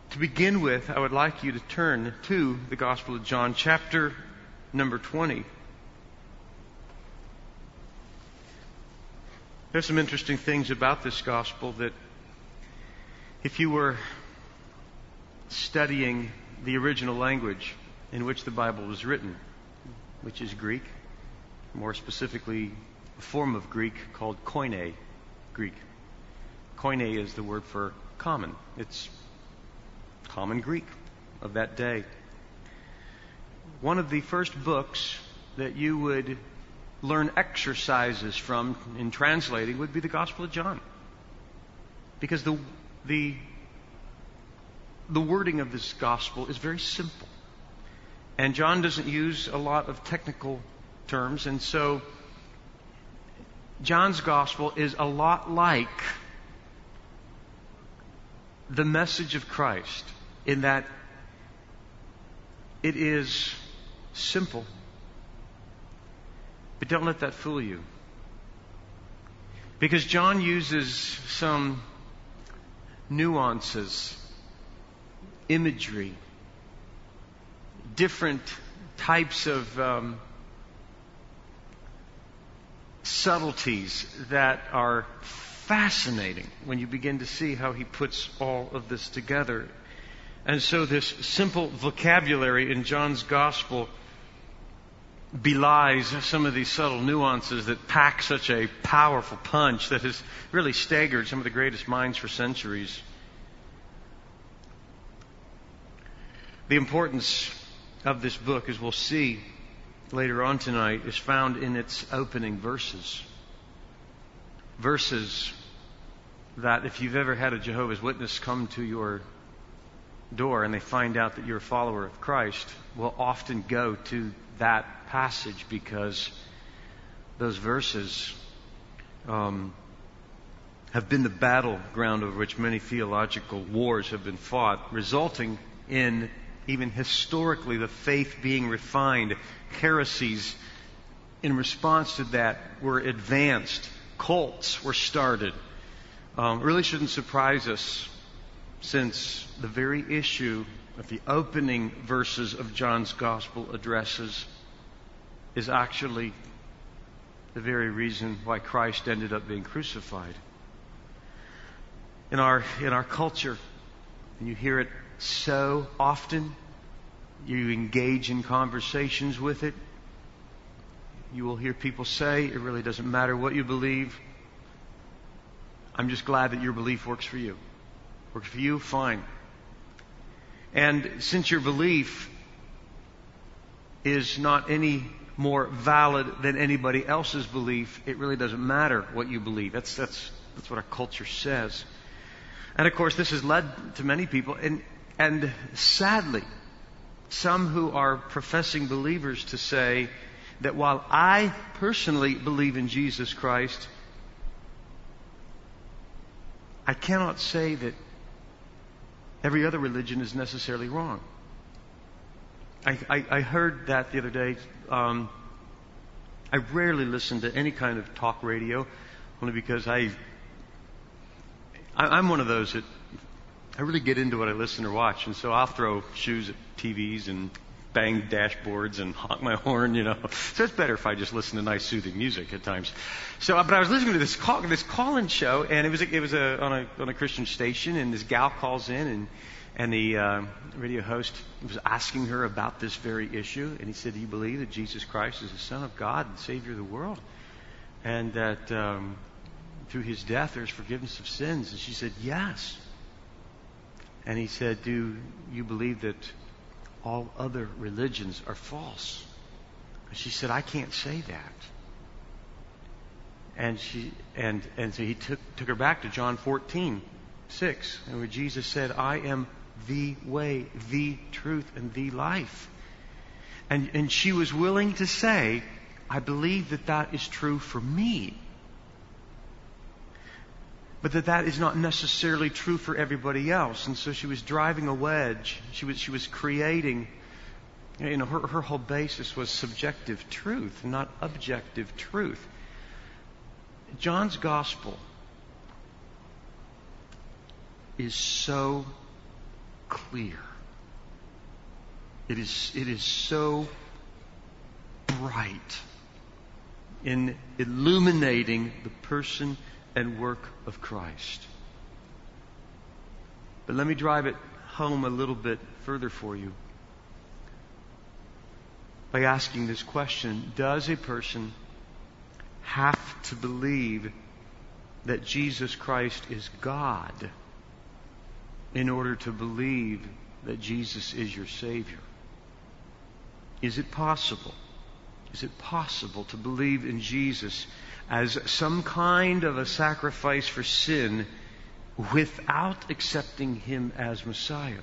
To begin with, I would like you to turn to the Gospel of John, chapter number 20. There's some interesting things about this Gospel that if you were studying the original language in which the Bible was written, which is Greek, more specifically a form of Greek called Koine Greek. Koine is the word for common. It's common Greek of that day. One of the first books that you would learn exercises from in translating would be the Gospel of John. Because the wording of this Gospel is very simple. And John doesn't use a lot of technical terms, and so John's Gospel is a lot like the message of Christ in that it is simple. But don't let that fool you. Because John uses some nuances, imagery, different types of subtleties that are fascinating when you begin to see how he puts all of this together. And so this simple vocabulary in John's Gospel belies some of these subtle nuances that pack such a powerful punch that has really staggered some of the greatest minds for centuries. The importance of this book, as we'll see later on tonight, is found in its opening verses. Verses that if you've ever had a Jehovah's Witness come to your door and they find out that you're a follower of Christ, will often go to that passage because those verses have been the battleground over which many theological wars have been fought, resulting in even historically the faith being refined. Heresies in response to that were advanced. Cults were started. Really shouldn't surprise us, since the very issue that the opening verses of John's Gospel addresses is actually the very reason why Christ ended up being crucified. In our culture, and you hear it so often, you engage in conversations with it, you will hear people say, it really doesn't matter what you believe. I'm just glad that your belief works for you. Works for you, fine. And since your belief is not any more valid than anybody else's belief, it really doesn't matter what you believe. That's what our culture says. And of course, this has led to many people, and sadly, some who are professing believers to say that while I personally believe in Jesus Christ, I cannot say that every other religion is necessarily wrong. I heard that the other day. I rarely listen to any kind of talk radio, only because I'm one of those that I really get into what I listen or watch, and so I'll throw shoes at TVs and bang dashboards and honk my horn, So it's better if I just listen to nice, soothing music at times. But I was listening to this call-in show, and it was on a Christian station, and this gal calls in, and the radio host was asking her about this very issue, and he said, "Do you believe that Jesus Christ is the Son of God and Savior of the world, and that through His death there's forgiveness of sins?" And she said, "Yes." And he said, "Do you believe that all other religions are false?" And she said, "I can't say that." And so he took her back to John 14:6, and where Jesus said, "I am the way, the truth, and the life." And she was willing to say, "I believe that is true for me." But that is not necessarily true for everybody else. And so she was driving a wedge. She was creating, her whole basis was subjective truth, not objective truth. John's Gospel is so clear. It is so bright in illuminating the person and work of Christ. But let me drive it home a little bit further for you by asking this question: does a person have to believe that Jesus Christ is God in order to believe that Jesus is your Savior? Is it possible? Is it possible to believe in Jesus as some kind of a sacrifice for sin without accepting Him as Messiah?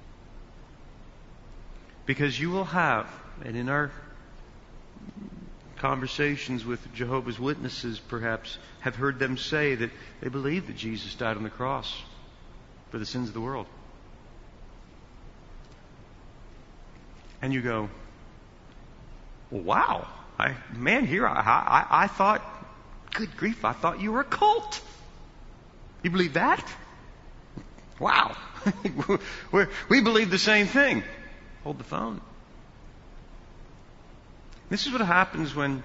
Because you will have, and in our conversations with Jehovah's Witnesses perhaps, have heard them say that they believe that Jesus died on the cross for the sins of the world. And you go, well, wow, I thought, good grief, I thought you were a cult. You believe that? Wow. We believe the same thing. Hold the phone. This is what happens when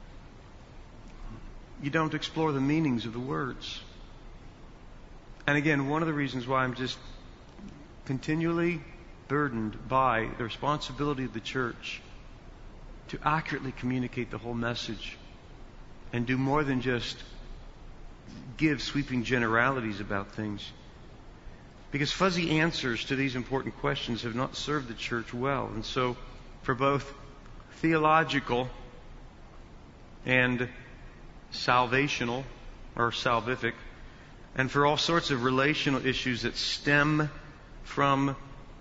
you don't explore the meanings of the words. And again, one of the reasons why I'm just continually burdened by the responsibility of the church to accurately communicate the whole message and do more than just give sweeping generalities about things. Because fuzzy answers to these important questions have not served the church well. And so, for both theological and salvational or salvific, and for all sorts of relational issues that stem from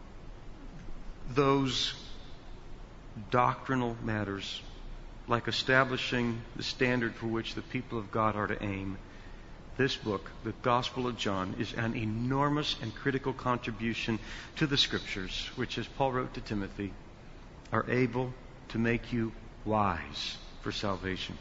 those doctrinal matters, like establishing the standard for which the people of God are to aim, this book, the Gospel of John, is an enormous and critical contribution to the Scriptures, which, as Paul wrote to Timothy, are able to make you wise for salvation.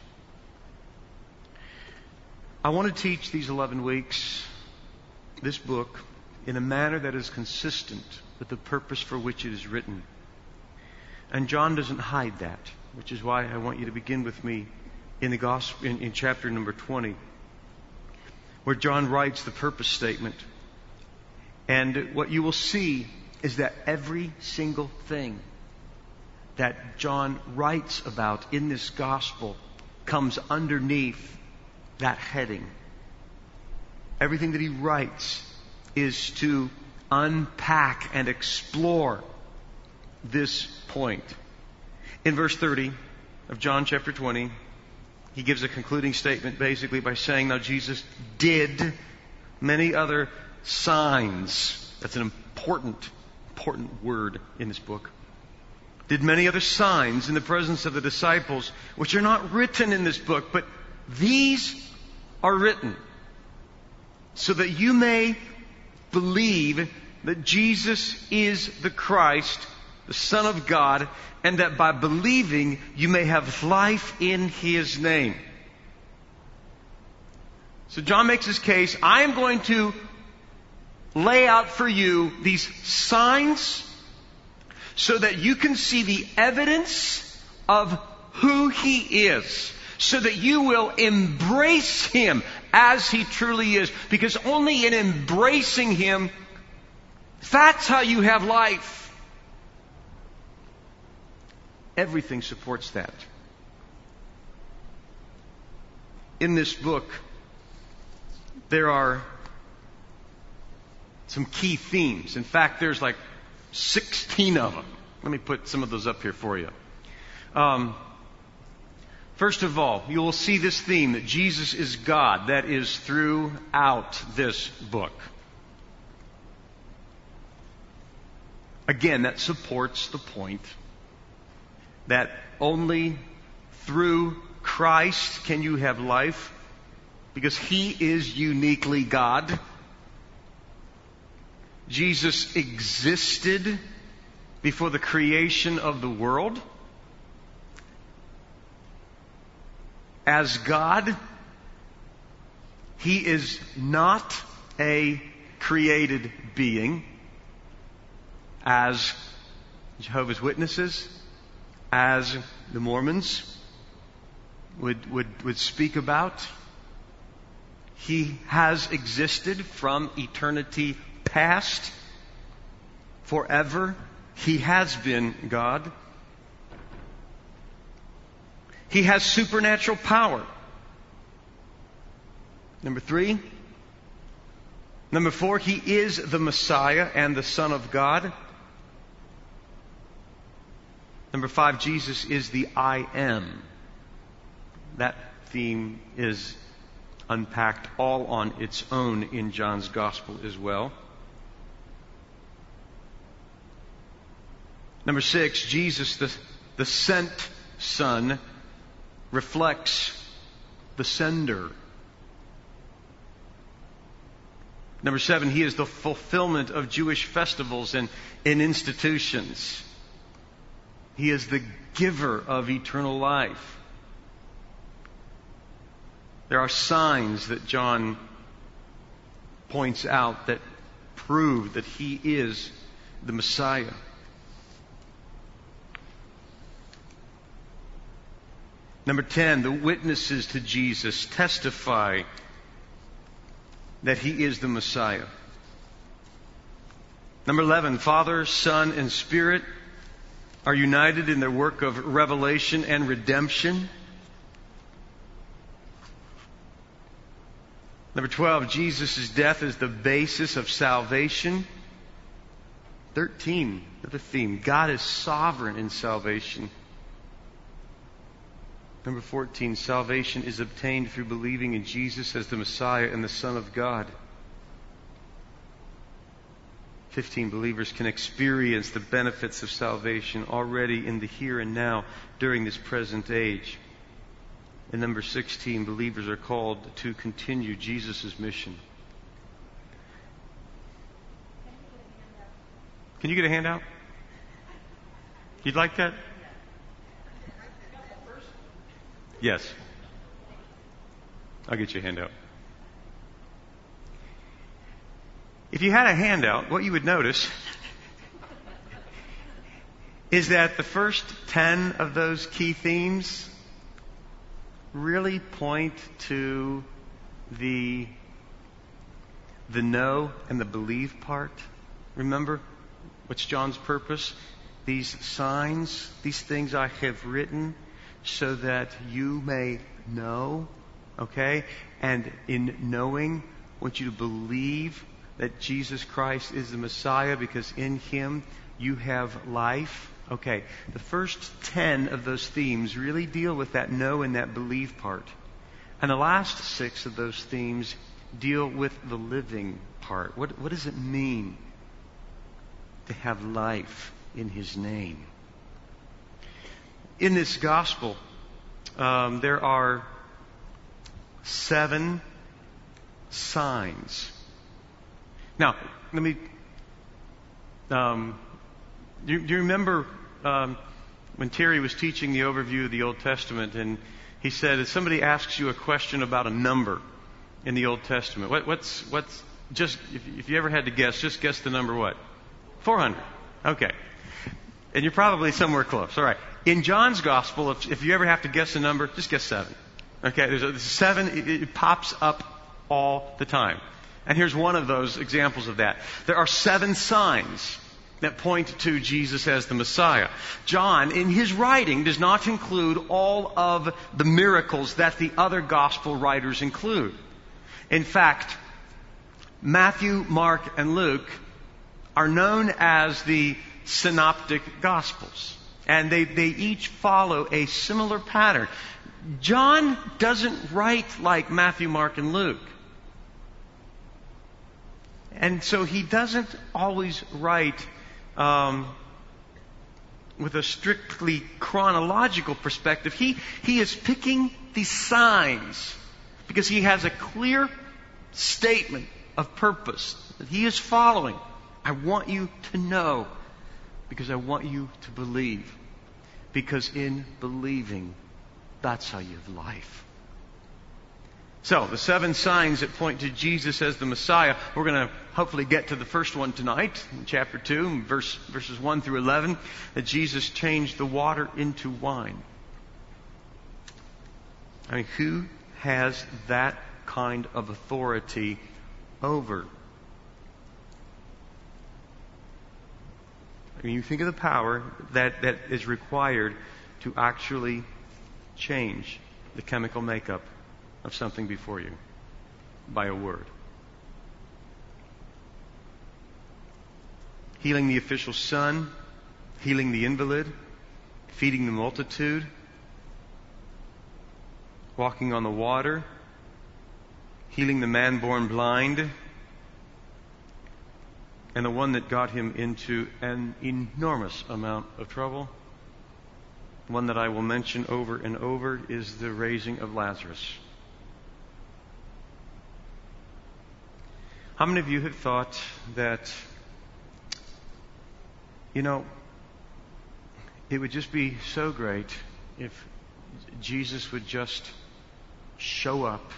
I want to teach these 11 weeks, this book, in a manner that is consistent with the purpose for which it is written. And John doesn't hide that, which is why I want you to begin with me in the Gospel, in chapter number 20, where John writes the purpose statement. And what you will see is that every single thing that John writes about in this Gospel comes underneath that heading. Everything that he writes is to unpack and explore this point. In verse 30 of John chapter 20, he gives a concluding statement basically by saying, now Jesus did many other signs. That's an important word in this book. Did many other signs in the presence of the disciples, which are not written in this book, but these are written so that you may believe that Jesus is the Christ, the Son of God, and that by believing you may have life in His name. So John makes his case. I am going to lay out for you these signs so that you can see the evidence of who He is, so that you will embrace Him as He truly is. Because only in embracing Him, that's how you have life. Everything supports that. In this book, there are some key themes. In fact, there's like 16 of them. Let me put some of those up here for you. First of all, you will see this theme that Jesus is God. That is throughout this book. Again, that supports the point that only through Christ can you have life, because He is uniquely God. Jesus existed before the creation of the world. As God, He is not a created being. as Jehovah's Witnesses, as the Mormons would speak about. He has existed from eternity past, forever. He has been God. He has supernatural power. Number 3. Number 4, He is the Messiah and the Son of God. Number 5, Jesus is the I Am. That theme is unpacked all on its own in John's Gospel as well. Number 6, Jesus, the sent Son, reflects the sender. Number 7, He is the fulfillment of Jewish festivals and institutions. He is the giver of eternal life. There are signs that John points out that prove that He is the Messiah. Number 10, the witnesses to Jesus testify that He is the Messiah. Number 11, Father, Son, and Spirit are united in their work of revelation and redemption. Number 12, Jesus' death is the basis of salvation. 13, the theme, God is sovereign in salvation. Number 14, salvation is obtained through believing in Jesus as the Messiah and the Son of God. 15, believers can experience the benefits of salvation already in the here and now during this present age. And number 16, believers are called to continue Jesus' mission. Can you get a handout? You'd like that? Yes. I'll get you a handout. If you had a handout, what you would notice is that the first 10 of those key themes really point to the know and the believe part. Remember, what's John's purpose? These signs, these things I have written so that you may know, okay? And in knowing, I want you to believe that Jesus Christ is the Messiah because in Him you have life. Okay, the first 10 of those themes really deal with that know and that believe part. And the last 6 of those themes deal with the living part. What does it mean to have life in His name? In this gospel, there are 7 signs. Now, let me... do you remember when Terry was teaching the overview of the Old Testament, and he said, if somebody asks you a question about a number in the Old Testament, what's just, if you ever had to guess, just guess the number what? 400. Okay. And you're probably somewhere close. All right. In John's Gospel, if you ever have to guess a number, just guess 7. Okay. There's 7. It pops up all the time. And here's one of those examples of that. There are 7 signs that point to Jesus as the Messiah. John, in his writing, does not include all of the miracles that the other gospel writers include. In fact, Matthew, Mark, and Luke are known as the synoptic gospels. And they each follow a similar pattern. John doesn't write like Matthew, Mark, and Luke. And so he doesn't always write with a strictly chronological perspective. He is picking these signs because he has a clear statement of purpose that he is following. I want you to know because I want you to believe. Because in believing, that's how you have life. So, the 7 signs that point to Jesus as the Messiah. We're going to hopefully get to the first one tonight, in chapter 2, verses 1 through 11, that Jesus changed the water into wine. I mean, who has that kind of authority over? I mean, you think of the power that is required to actually change the chemical makeup of something before you by a word. Healing the official's son, healing the invalid, feeding the multitude, walking on the water, healing the man born blind, and the one that got him into an enormous amount of trouble, one that I will mention over and over, is the raising of Lazarus. How many of you have thought that, it would just be so great if Jesus would just show up,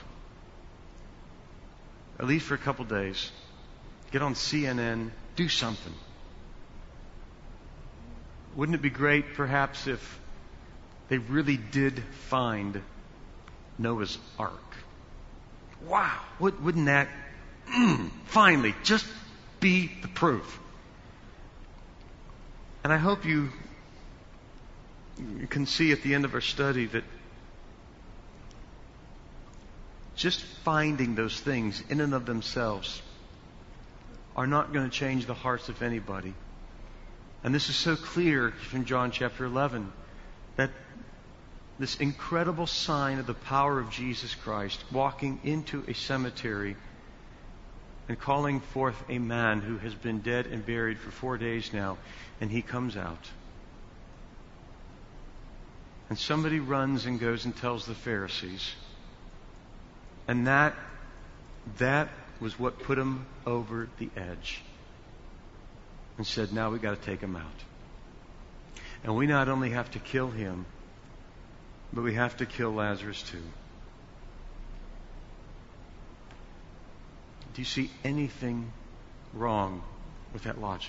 at least for a couple days, get on CNN, do something? Wouldn't it be great, perhaps, if they really did find Noah's Ark? Wow! Wouldn't that finally just be the proof? And I hope you can see at the end of our study that just finding those things in and of themselves are not going to change the hearts of anybody. And this is so clear from John chapter 11, that this incredible sign of the power of Jesus Christ walking into a cemetery and calling forth a man who has been dead and buried for 4 days now, and he comes out. And somebody runs and goes and tells the Pharisees. And that was what put him over the edge. And said, now we got to take him out. And we not only have to kill him, but we have to kill Lazarus too. Do you see anything wrong with that logic?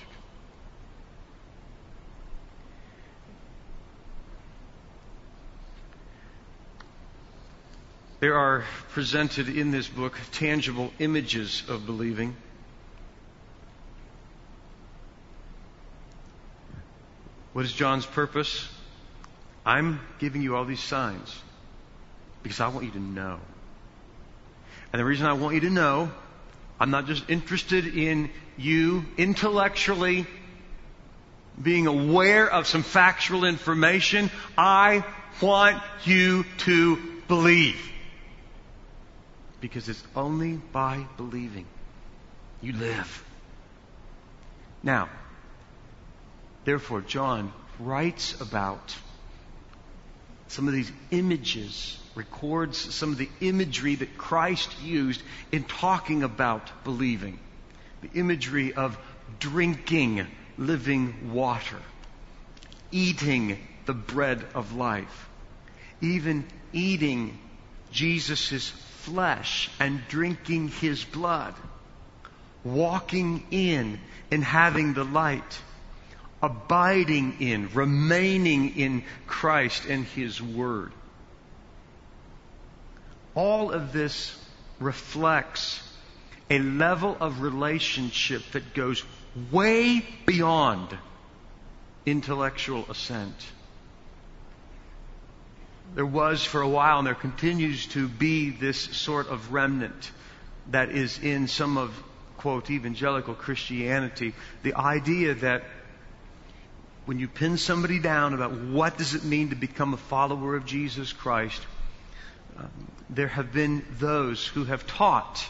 There are presented in this book tangible images of believing. What is John's purpose? I'm giving you all these signs because I want you to know. And the reason I want you to know, I'm not just interested in you intellectually being aware of some factual information. I want you to believe. Because it's only by believing you live. Now, therefore, John writes about some of these images, records some of the imagery that Christ used in talking about believing. The imagery of drinking living water, eating the bread of life, even eating Jesus' flesh and drinking His blood, walking in and having the light, abiding in, remaining in Christ and His Word. All of this reflects a level of relationship that goes way beyond intellectual assent. There was for a while, and there continues to be, this sort of remnant that is in some of, quote, evangelical Christianity. The idea that when you pin somebody down about what does it mean to become a follower of Jesus Christ, there have been those who have taught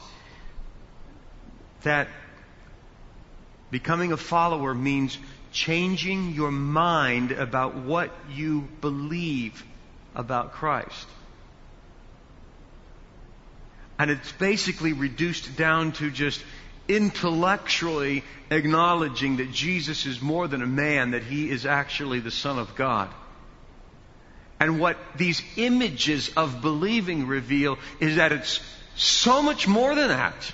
that becoming a follower means changing your mind about what you believe about Christ. And it's basically reduced down to just intellectually acknowledging that Jesus is more than a man, that He is actually the Son of God. And what these images of believing reveal is that it's so much more than that.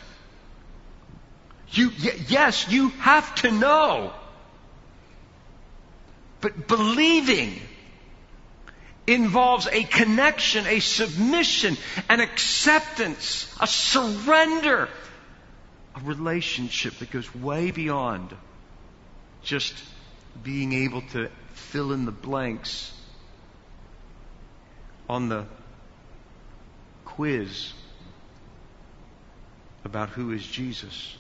Yes, you have to know. But believing involves a connection, a submission, an acceptance, a surrender, a relationship that goes way beyond just being able to fill in the blanks on the quiz about who is Jesus.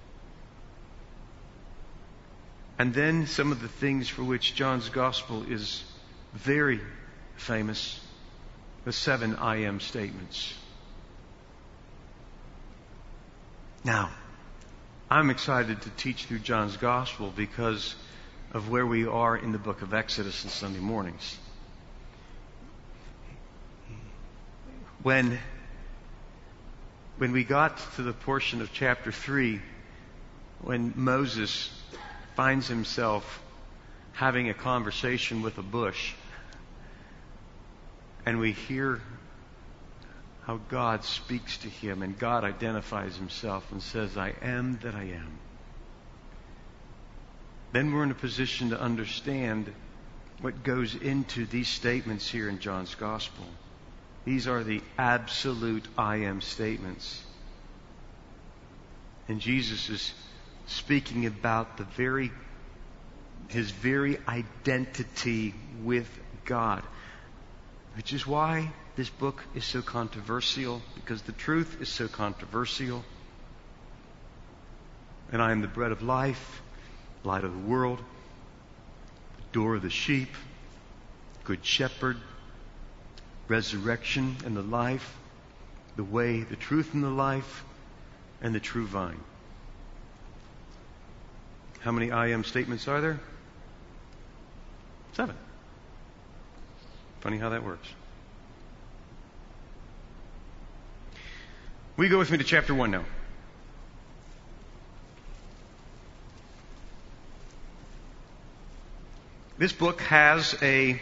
And then some of the things for which John's Gospel is very famous, the 7 I am statements. Now, I'm excited to teach through John's Gospel because of where we are in the book of Exodus on Sunday mornings. When we got to the portion of chapter 3, when Moses finds himself having a conversation with a bush, and we hear how God speaks to him, and God identifies himself and says, I am that I am. Then we're in a position to understand what goes into these statements here in John's Gospel. These are the absolute I am statements. And Jesus is speaking about his very identity with God. Which is why this book is so controversial, because the truth is so controversial. And I am the bread of life, light of the world, the door of the sheep, good shepherd, resurrection and the life, the way, the truth and the life, and the true vine. How many I am statements are there? 7. Funny how that works. Will you go with me to chapter 1 now? This book has a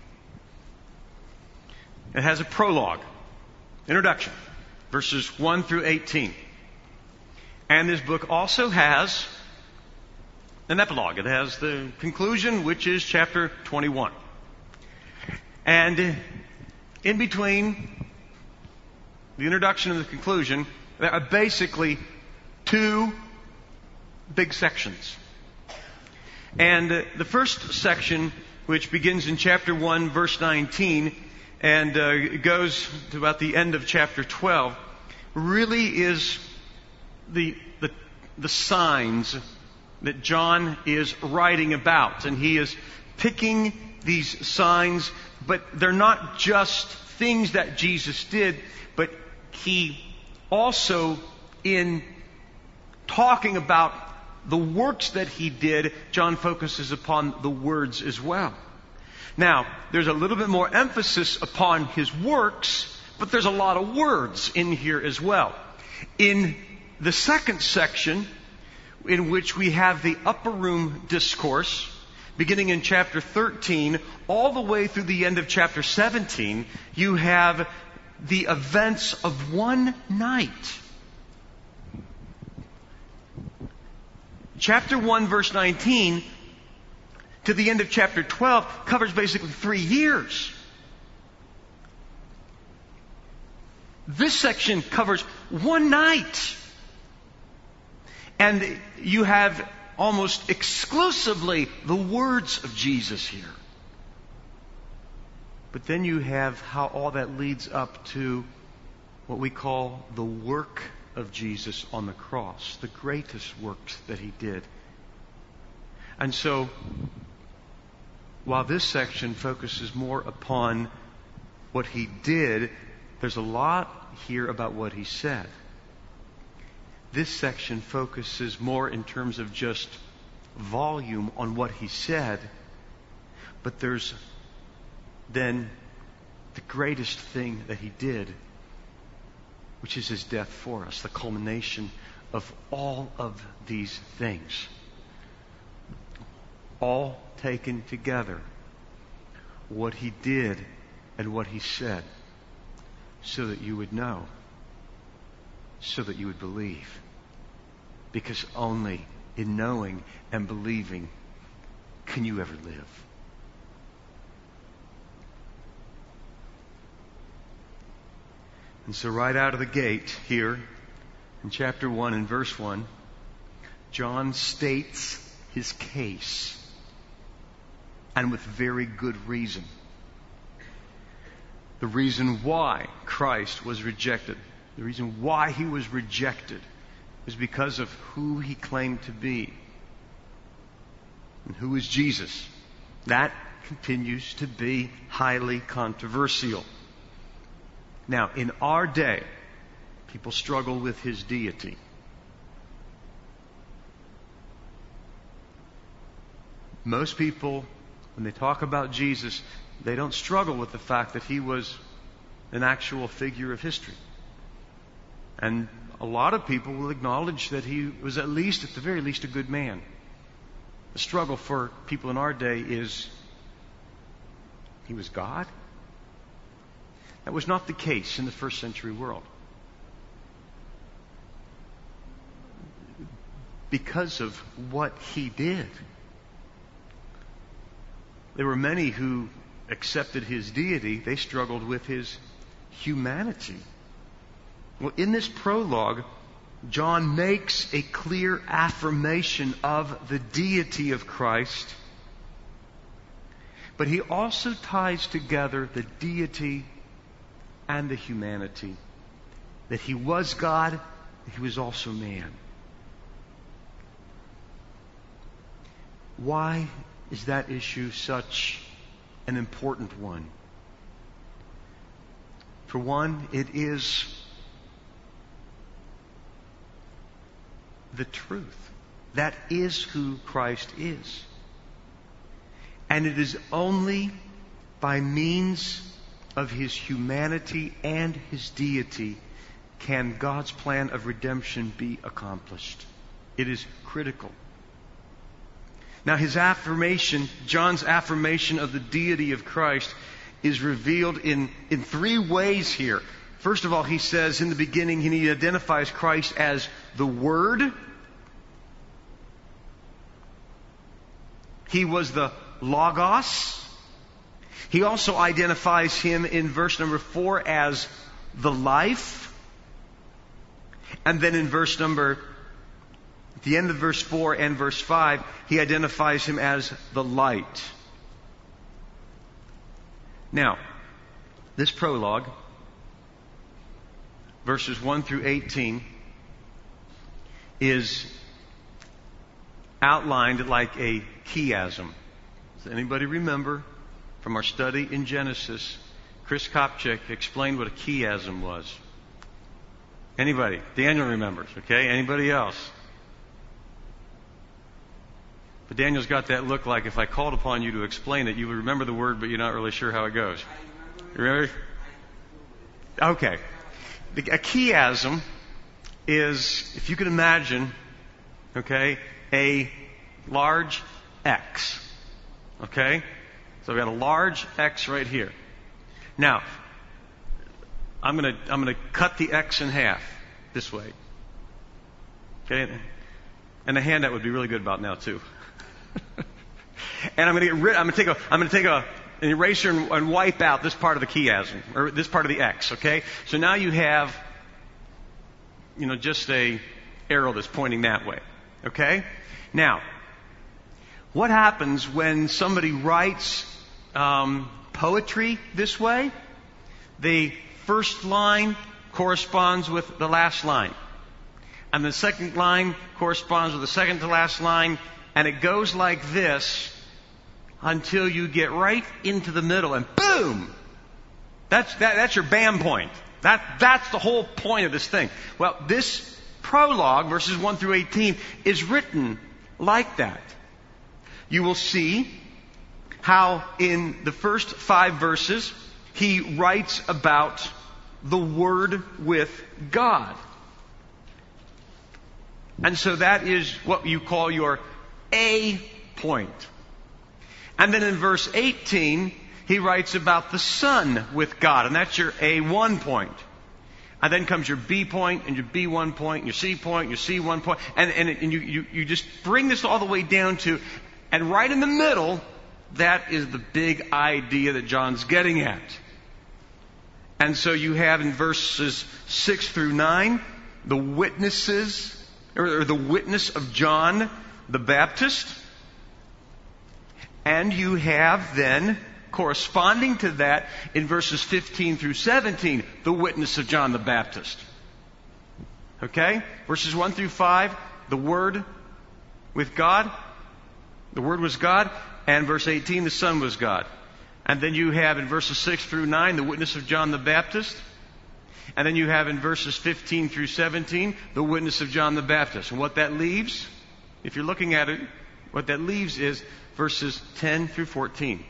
prologue, introduction, verses 1 through 18. And this book also has an epilogue. It has the conclusion, which is chapter 21. And in between the introduction and the conclusion, there are basically 2 big sections. And the first section, which begins in chapter 1, verse 19, and goes to about the end of chapter 12, really is the signs that John is writing about. And he is picking these signs, but they're not just things that Jesus did, but he also, in talking about the works that he did, John focuses upon the words as well. Now, there's a little bit more emphasis upon his works, but there's a lot of words in here as well. In the second section, in which we have the upper room discourse, beginning in chapter 13, all the way through the end of chapter 17, you have the events of one night. Chapter 1, verse 19, to the end of chapter 12, covers basically 3 years. This section covers one night. And you have almost exclusively the words of Jesus here. But then you have how all that leads up to what we call the work of Jesus on the cross, the greatest works that he did. And so, while this section focuses more upon what he did, there's a lot here about what he said. This section focuses more in terms of just volume on what he said, but there's then the greatest thing that he did, which is his death for us, the culmination of all of these things. All taken together. What he did and what He said, so that you would know, so that you would believe. Because only in knowing and believing can you ever live. And so right out of the gate here, in chapter 1 and verse 1, John states his case, and with very good reason. The reason why Christ was rejected, the reason why He was rejected, is because of who He claimed to be. And who is Jesus? That continues to be highly controversial. Now, in our day, people struggle with His deity. Most people, when they talk about Jesus, they don't struggle with the fact that He was an actual figure of history. And a lot of people will acknowledge that He was at the very least, a good man. The struggle for people in our day is, He was God? That was not the case in the first century world. Because of what He did. There were many who accepted His deity. They struggled with His humanity. Well, in this prologue, John makes a clear affirmation of the deity of Christ, but he also ties together the deity and the humanity. That He was God, He was also man. Why is that issue such an important one? For one, it is the truth. That is who Christ is. And it is only by means of His humanity and His deity can God's plan of redemption be accomplished. It is critical. Now, his affirmation, John's affirmation of the deity of Christ, is revealed in three ways here. First of all, he says in the beginning, he identifies Christ as the Word. He was the Logos. He also identifies Him in verse number 4 as the life. And then in at the end of verse 4 and verse 5, he identifies Him as the light. Now, this prologue, verses 1 through 18, is outlined like a chiasm. Does anybody remember from our study in Genesis, Chris Kopchak explained what a chiasm was? Anybody? Daniel remembers, okay? Anybody else? But Daniel's got that look like if I called upon you to explain it, you would remember the word, but you're not really sure how it goes. You remember? Okay. A chiasm is, if you can imagine, okay, a large X. Okay? So we've got a large X right here. Now, I'm gonna cut the X in half this way. Okay? And the handout would be really good about now too. And I'm gonna take an eraser and wipe out this part of the chiasm, or this part of the X, okay? So now you have, just a arrow that's pointing that way, okay? Now, what happens when somebody writes poetry this way? The first line corresponds with the last line. And the second line corresponds with the second to last line. And it goes like this until you get right into the middle, and boom! That's your bam point. That's the whole point of this thing. Well, this prologue, verses 1 through 18, is written like that. You will see how in the first 5 verses he writes about the Word with God. And so that is what you call your A point. And then in verse 18, he writes about the Son with God, and that's your A1 point. And then comes your B point, and your B1 point, and your C point, and your C1 point, and you just bring this all the way down to, and right in the middle, that is the big idea that John's getting at. And so you have in verses 6 through 9, the witnesses, or the witness of John the Baptist. And you have then, corresponding to that, in verses 15 through 17, the witness of John the Baptist. Okay? Verses 1 through 5, the Word with God. The Word was God. And verse 18, the Son was God. And then you have in verses 6 through 9, the witness of John the Baptist. And then you have in verses 15 through 17, the witness of John the Baptist. And what that leaves, if you're looking at it, what that leaves is verses 10 through 14.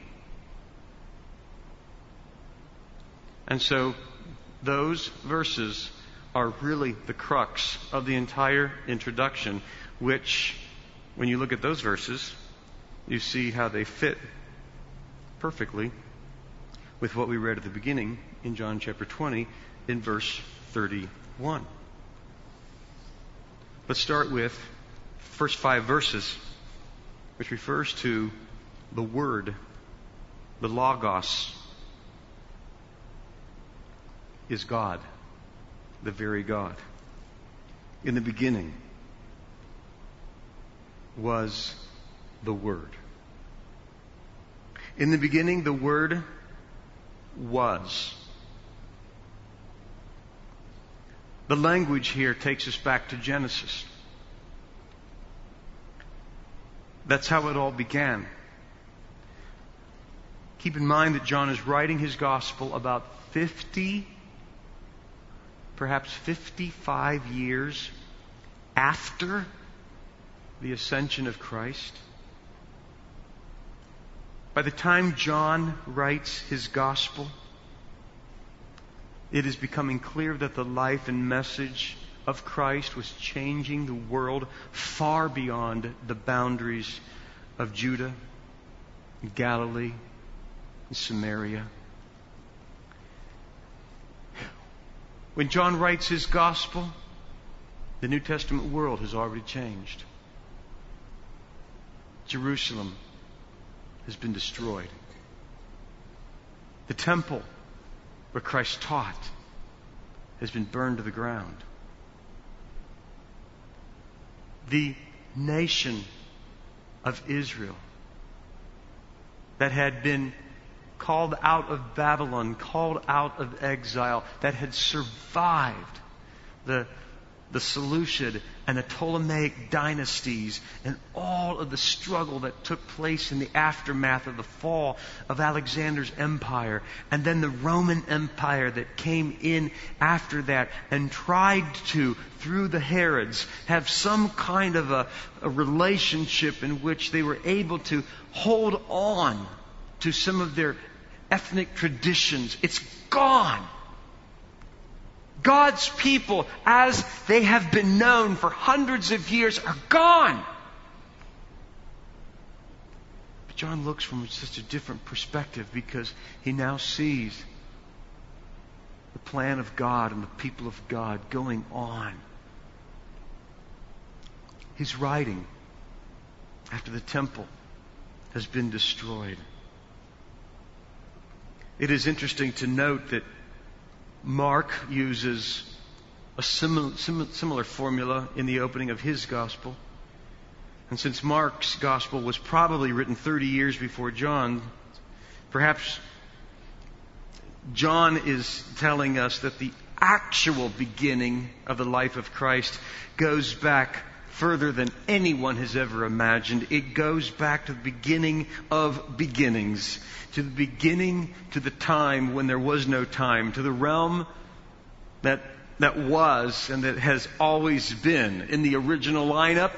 And so those verses are really the crux of the entire introduction, which, when you look at those verses, you see how they fit perfectly with what we read at the beginning in John chapter 20 in verse 31. Let's start with the first 5 verses, which refers to the Word, the Logos, is God, the very God. In the beginning was the Word. In the beginning, the Word was. The language here takes us back to Genesis. That's how it all began. Keep in mind that John is writing his gospel about 50, perhaps 55 years after the ascension of Christ. By the time John writes his gospel, it is becoming clear that the life and message of Christ was changing the world far beyond the boundaries of Judah, Galilee, and Samaria. When John writes his gospel, the New Testament world has already changed. Jerusalem has been destroyed. The temple where Christ taught has been burned to the ground. The nation of Israel that had been called out of Babylon, called out of exile, that had survived the Seleucid and the Ptolemaic dynasties and all of the struggle that took place in the aftermath of the fall of Alexander's empire, and then the Roman Empire that came in after that and tried to, through the Herods, have some kind of a relationship in which they were able to hold on to some of their ethnic traditions. It's gone. God's people, as they have been known for hundreds of years, are gone. But John looks from such a different perspective because he now sees the plan of God and the people of God going on. He's writing after the temple has been destroyed. It is interesting to note that Mark uses a similar formula in the opening of his gospel. And since Mark's gospel was probably written 30 years before John, perhaps John is telling us that the actual beginning of the life of Christ goes back further than anyone has ever imagined. It goes back to the beginning of beginnings, to the beginning, to the time when there was no time, to the realm that was and that has always been. In the original lineup,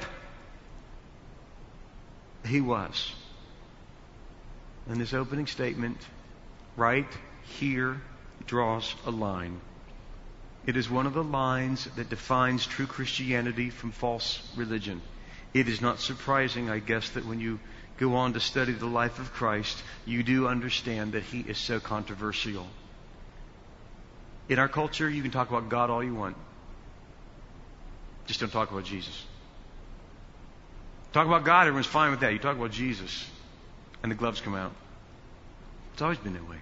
He was. And this opening statement, right here, draws a line. It is one of the lines that defines true Christianity from false religion. It is not surprising, I guess, that when you go on to study the life of Christ, you do understand that He is so controversial. In our culture, you can talk about God all you want. Just don't talk about Jesus. Talk about God, everyone's fine with that. You talk about Jesus, and the gloves come out. It's always been that way.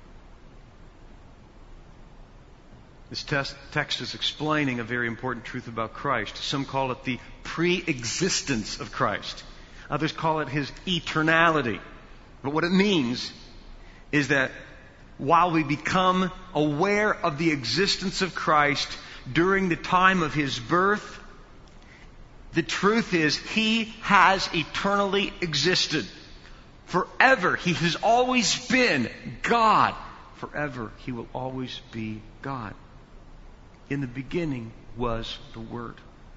This text is explaining a very important truth about Christ. Some call it the pre-existence of Christ. Others call it His eternality. But what it means is that while we become aware of the existence of Christ during the time of His birth, the truth is He has eternally existed. Forever, He has always been God. Forever, He will always be God. In the beginning was the Word.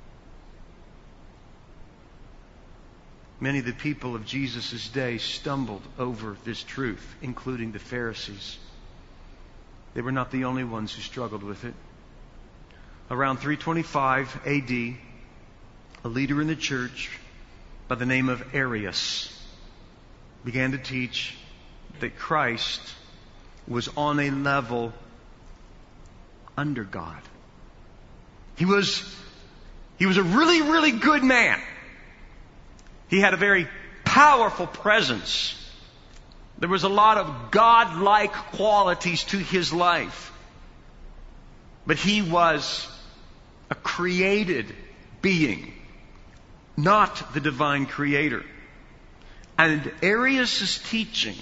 Many of the people of Jesus' day stumbled over this truth, including the Pharisees. They were not the only ones who struggled with it. Around 325 A.D., a leader in the church by the name of Arius began to teach that Christ was on a level under God. He was a really, really good man. He had a very powerful presence. There was a lot of God-like qualities to His life. But He was a created being, not the divine creator. And Arius' teachings,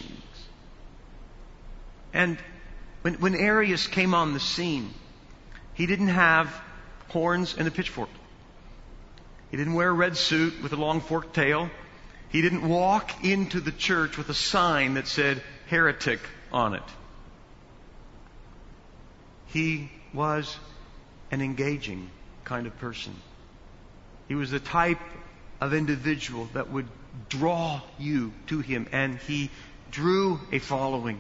and when Arius came on the scene, he didn't have horns and a pitchfork. He didn't wear a red suit with a long forked tail. He didn't walk into the church with a sign that said heretic on it. He was an engaging kind of person. He was the type of individual that would draw you to him, and he drew a following.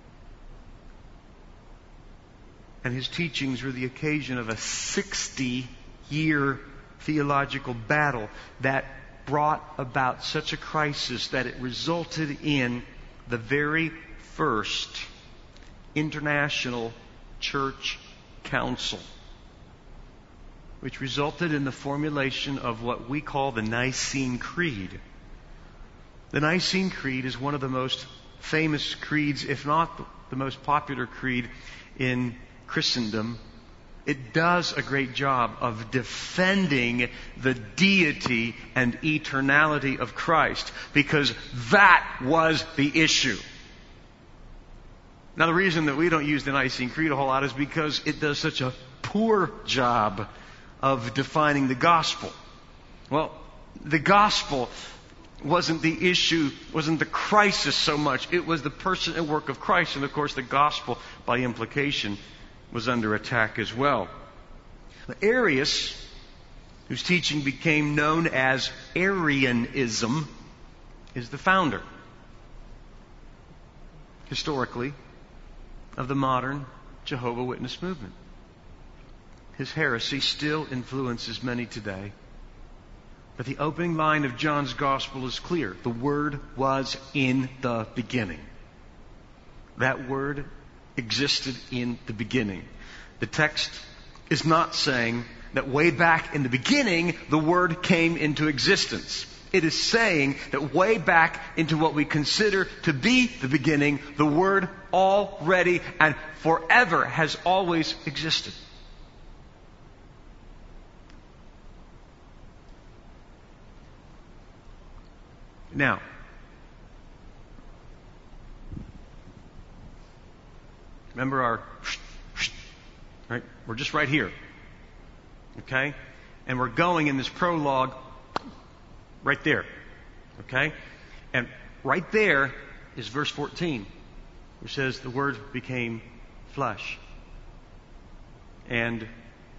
And his teachings were the occasion of a 60-year theological battle that brought about such a crisis that it resulted in the very first International Church Council, which resulted in the formulation of what we call the Nicene Creed. The Nicene Creed is one of the most famous creeds, if not the most popular creed in Christendom. It does a great job of defending the deity and eternality of Christ, because that was the issue. Now, the reason that we don't use the Nicene Creed a whole lot is because it does such a poor job of defining the gospel. Well, the gospel wasn't the issue, wasn't the crisis so much. It was the person and work of Christ. And of course, the gospel, by implication, was under attack as well. Arius, whose teaching became known as Arianism, is the founder, historically, of the modern Jehovah's Witness movement. His heresy still influences many today. But the opening line of John's Gospel is clear. The Word was in the beginning. That Word existed in the beginning. The text is not saying that way back in the beginning, the Word came into existence. It is saying that way back into what we consider to be the beginning, the Word already and forever has always existed. Now, remember our, right? We're just right here. Okay? And we're going in this prologue right there. Okay? And right there is verse 14, which says the Word became flesh and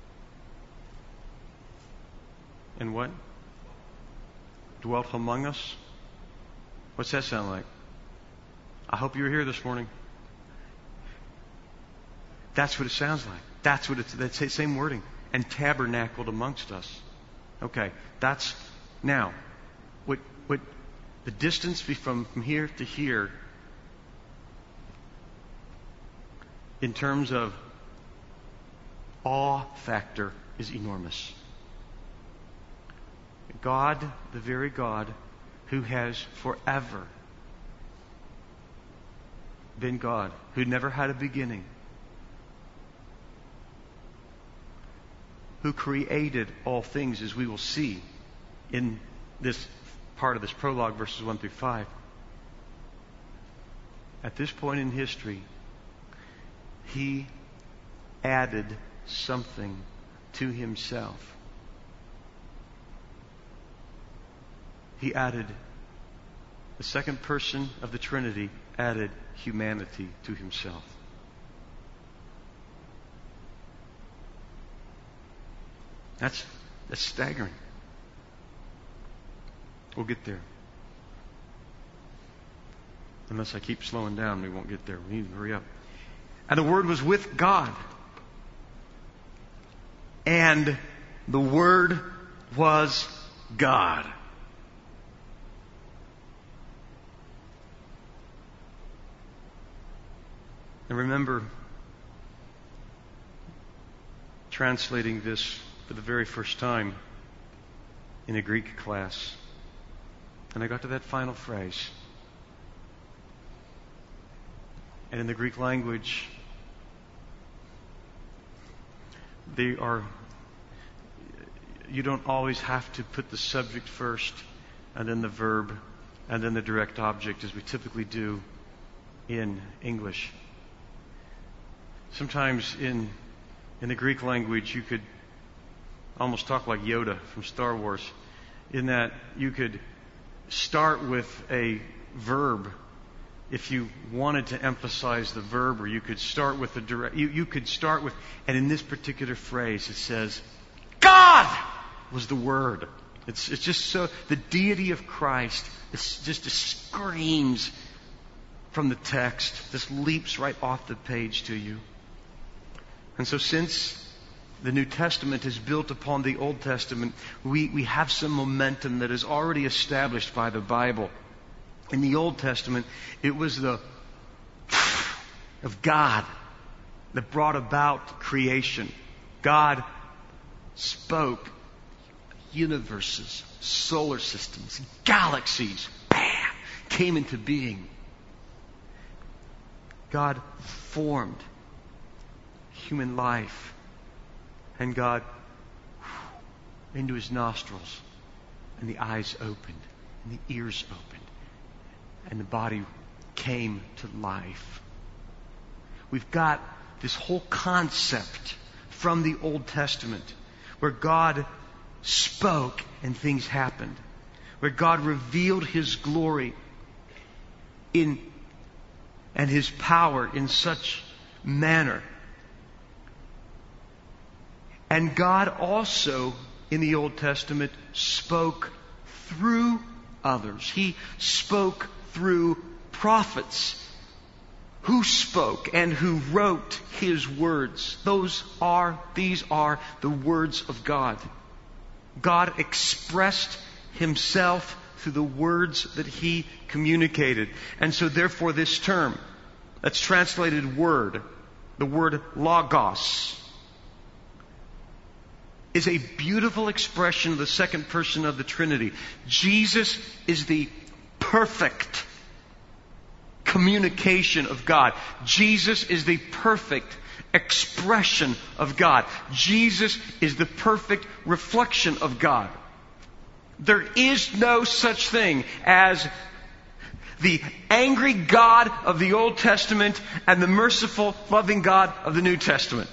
what? Dwelt among us. What's that sound like? I hope you were here this morning. That's what it sounds like. That's the same wording. And tabernacled amongst us. Okay, that's now. What The distance from here to here, in terms of awe factor, is enormous. God, the very God who has forever been God, who never had a beginning, who created all things, as we will see in this part of this prologue, verses 1 through 5. At this point in history, He added something to Himself. He added, the second person of the Trinity added humanity to Himself. That's staggering. We'll get there. Unless I keep slowing down, we won't get there. We need to hurry up. And the Word was with God. And the Word was God. And remember translating this for the very first time in a Greek class. And I got to that final phrase. And in the Greek language, you don't always have to put the subject first and then the verb and then the direct object as we typically do in English. Sometimes in the Greek language you could almost talk like Yoda from Star Wars, in that you could start with a verb if you wanted to emphasize the verb, or you could start with the direct. You could start with, and in this particular phrase it says, God was the Word. It's just so, the deity of Christ, it's just, it screams from the text. This leaps right off the page to you. And so since the New Testament is built upon the Old Testament, we have some momentum that is already established by the Bible. In the Old Testament, it was the of God that brought about creation. God spoke universes, solar systems, galaxies, bam, came into being. God formed human life, and God into His nostrils, and the eyes opened, and the ears opened, and the body came to life. We've got this whole concept from the Old Testament where God spoke and things happened, where God revealed His glory and His power in such manner. And God also, in the Old Testament, spoke through others. He spoke through prophets who spoke and who wrote His words. These are the words of God. God expressed Himself through the words that He communicated. And so therefore this term, that's translated word, the word logos, is a beautiful expression of the second person of the Trinity. Jesus is the perfect communication of God. Jesus is the perfect expression of God. Jesus is the perfect reflection of God. There is no such thing as the angry God of the Old Testament and the merciful, loving God of the New Testament.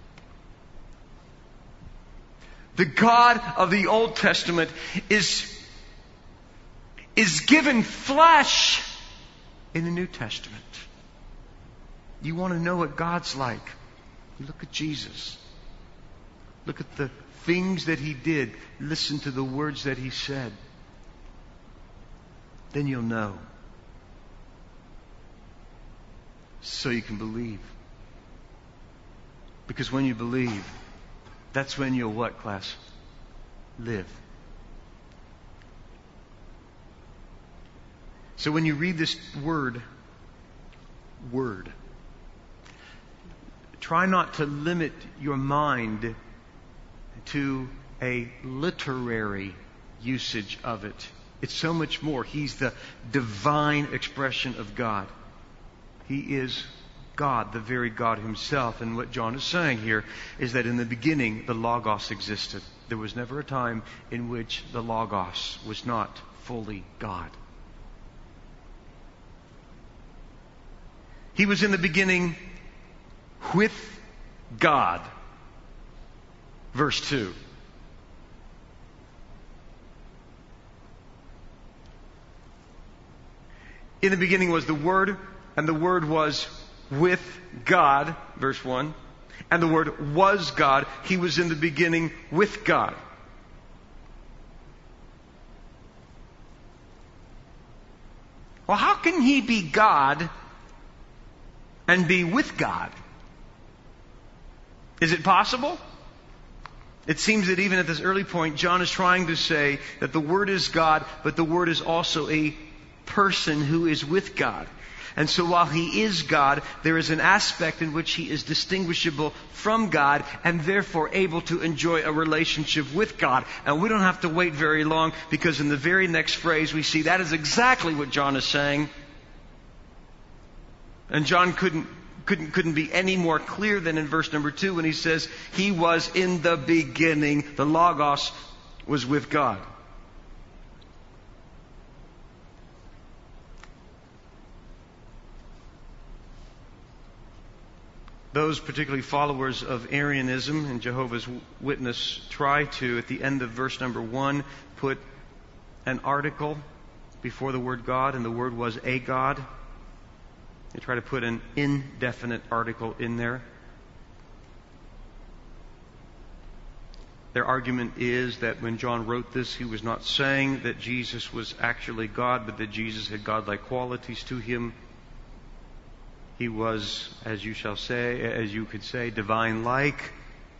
The God of the Old Testament is given flesh in the New Testament. You want to know what God's like? Look at Jesus. Look at the things that He did. Listen to the words that He said. Then you'll know. So you can believe. Because when you believe, that's when you'll what, class? Live. So when you read this word, try not to limit your mind to a literary usage of it. It's so much more. He's the divine expression of God. He is God, the very God Himself. And what John is saying here is that in the beginning, the Logos existed. There was never a time in which the Logos was not fully God. He was in the beginning with God. Verse 2. In the beginning was the Word, and the Word was with God. Verse 1. And the Word was God. He was in the beginning with God. Well, how can He be God and be with God? Is it possible? It seems that even at this early point, John is trying to say that the Word is God, but the Word is also a person who is with God. And so while He is God, there is an aspect in which He is distinguishable from God and therefore able to enjoy a relationship with God. And we don't have to wait very long, because in the very next phrase we see that is exactly what John is saying. And John couldn't be any more clear than in verse number 2 when he says, He was in the beginning. The Logos was with God. Those particularly followers of Arianism and Jehovah's Witness try to, at the end of verse number 1, put an article before the word God, and the word was a God. They try to put an indefinite article in there. Their argument is that when John wrote this, he was not saying that Jesus was actually God, but that Jesus had godlike qualities to Him. He was, as you could say, divine-like.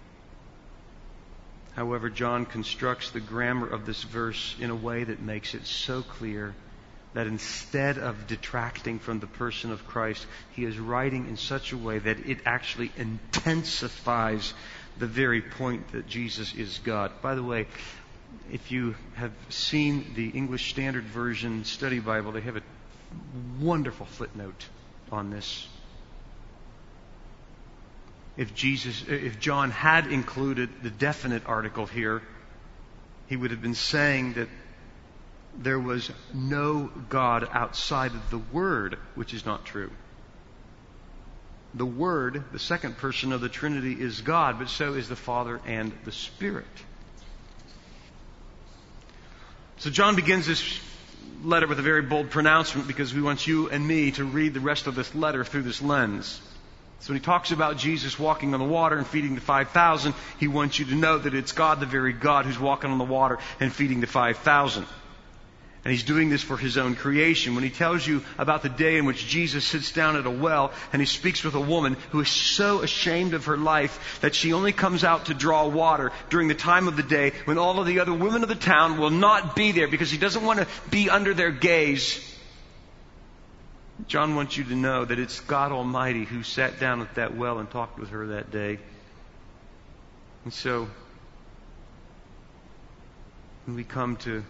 However, John constructs the grammar of this verse in a way that makes it so clear that instead of detracting from the person of Christ, he is writing in such a way that it actually intensifies the very point that Jesus is God. By the way, if you have seen the English Standard Version Study Bible, they have a wonderful footnote on this. If John had included the definite article here, he would have been saying that there was no God outside of the Word, which is not true. The Word, the second person of the Trinity, is God, but so is the Father and the Spirit. So John begins this letter with a very bold pronouncement, because he wants you and me to read the rest of this letter through this lens. So when he talks about Jesus walking on the water and feeding the 5,000, he wants you to know that it's God, the very God, who's walking on the water and feeding the 5,000. And He's doing this for His own creation. When He tells you about the day in which Jesus sits down at a well and He speaks with a woman who is so ashamed of her life that she only comes out to draw water during the time of the day when all of the other women of the town will not be there, because He doesn't want to be under their gaze. John wants you to know that it's God Almighty who sat down at that well and talked with her that day. And so, when we come to,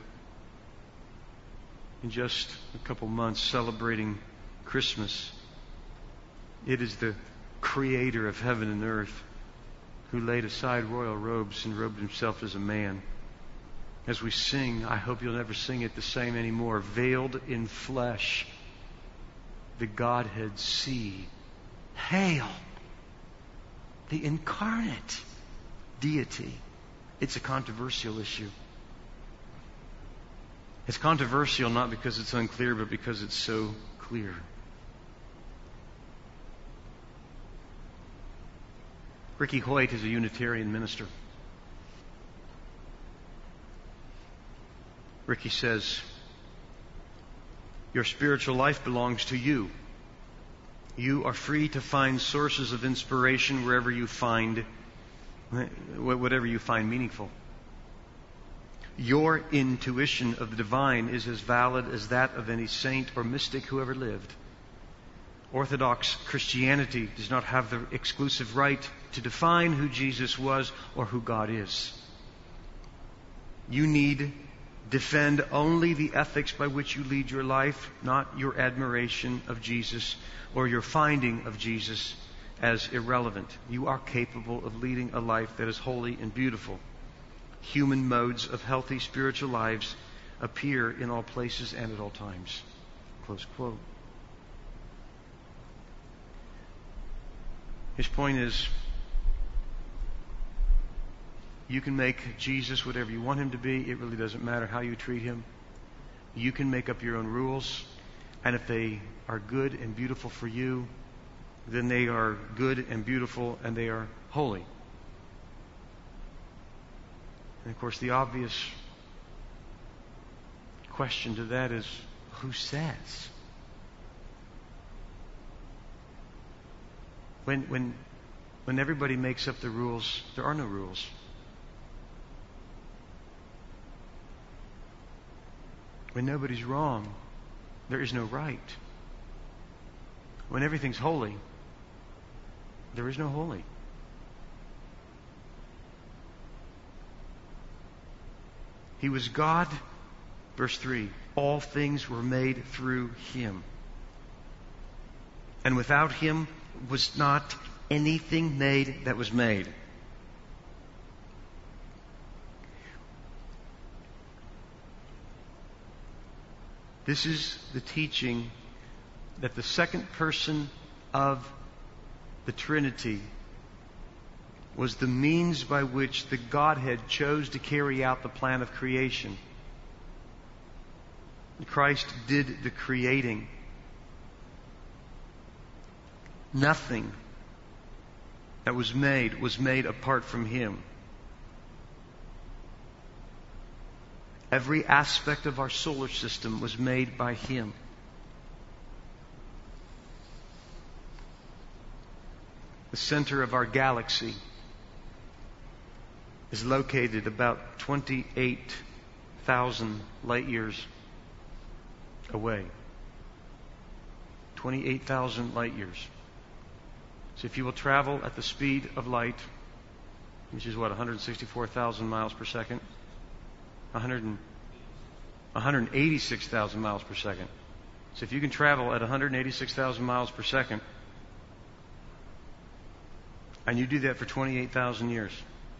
in just a couple months, celebrating Christmas, it is the Creator of heaven and earth who laid aside royal robes and robed Himself as a man. As we sing, I hope you'll never sing it the same anymore, veiled in flesh, the Godhead see. Hail the incarnate deity. It's a controversial issue. It's controversial not because it's unclear, but because it's so clear. Ricky Hoyt is a Unitarian minister. Ricky says, your spiritual life belongs to you. You are free to find sources of inspiration whatever you find meaningful. Your intuition of the divine is as valid as that of any saint or mystic who ever lived. Orthodox Christianity does not have the exclusive right to define who Jesus was or who God is. You need defend only the ethics by which you lead your life, not your admiration of Jesus or your finding of Jesus as irrelevant. You are capable of leading a life that is holy and beautiful. Human modes of healthy spiritual lives appear in all places and at all times. Close quote. His point is, you can make Jesus whatever you want him to be. It really doesn't matter how you treat him. You can make up your own rules. And if they are good and beautiful for you, then they are good and beautiful and they are holy. And of course, the obvious question to that is, who says? When everybody makes up the rules, there are no rules. When nobody's wrong, there is no right. When everything's holy, there is no holy. He was God, verse 3. All things were made through him. And without him was not anything made that was made. This is the teaching that the second person of the Trinity was the means by which the Godhead chose to carry out the plan of creation. Christ did the creating. Nothing that was made apart from him. Every aspect of our solar system was made by him. The center of our galaxy is located about 28,000 light years away. 28,000 light years. So if you will travel at the speed of light, which is 164,000 miles per second? 186,000 miles per second. So if you can travel at 186,000 miles per second, and you do that for 28,000 years,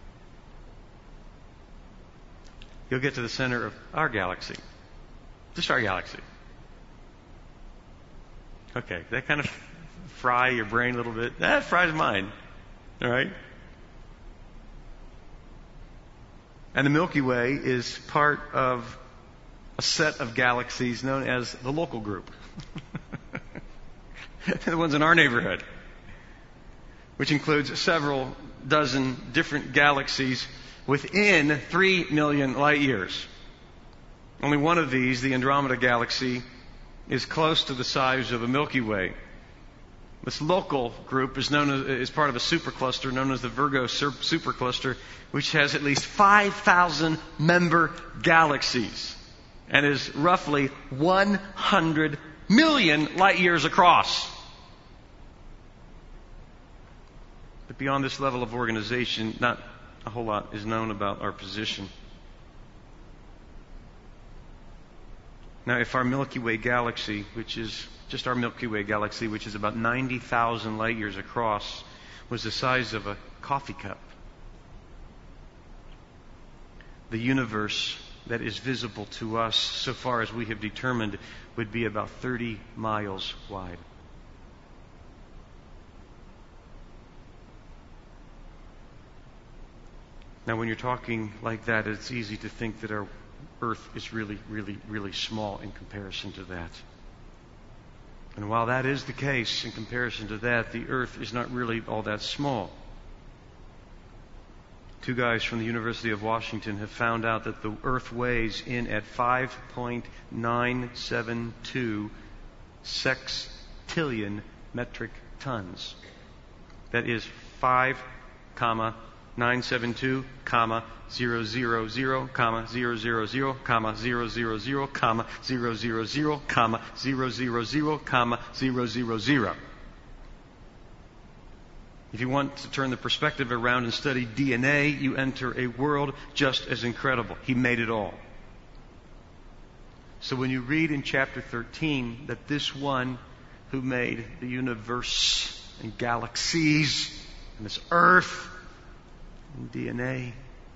you'll get to the center of our galaxy. Just our galaxy. Okay, that kind of fry your brain a little bit. That fries mine. All right? And the Milky Way is part of a set of galaxies known as the local group. The ones in our neighborhood, which includes several dozen different galaxies within 3 million light years. Only one of these, the Andromeda Galaxy, is close to the size of a Milky Way. This local group is part of a supercluster known as the Virgo supercluster, which has at least 5,000 member galaxies and is roughly 100 million light years across. But beyond this level of organization, not a whole lot is known about our position. Now, if our Milky Way galaxy, which is just our Milky Way galaxy, which is about 90,000 light years across, was the size of a coffee cup, the universe that is visible to us, so far as we have determined, would be about 30 miles wide. Now, when you're talking like that, it's easy to think that our Earth is really, really, really small in comparison to that. And while that is the case in comparison to that, the Earth is not really all that small. Two guys from the University of Washington have found out that the Earth weighs in at 5.972 sextillion metric tons. That is 5,972 972, comma, 000, comma, 000, comma, 000, comma, 000, comma, 000, comma, 000. If you want to turn the perspective around and study DNA, you enter a world just as incredible. He made it all. So when you read in chapter 13 that this one who made the universe and galaxies and this earth and DNA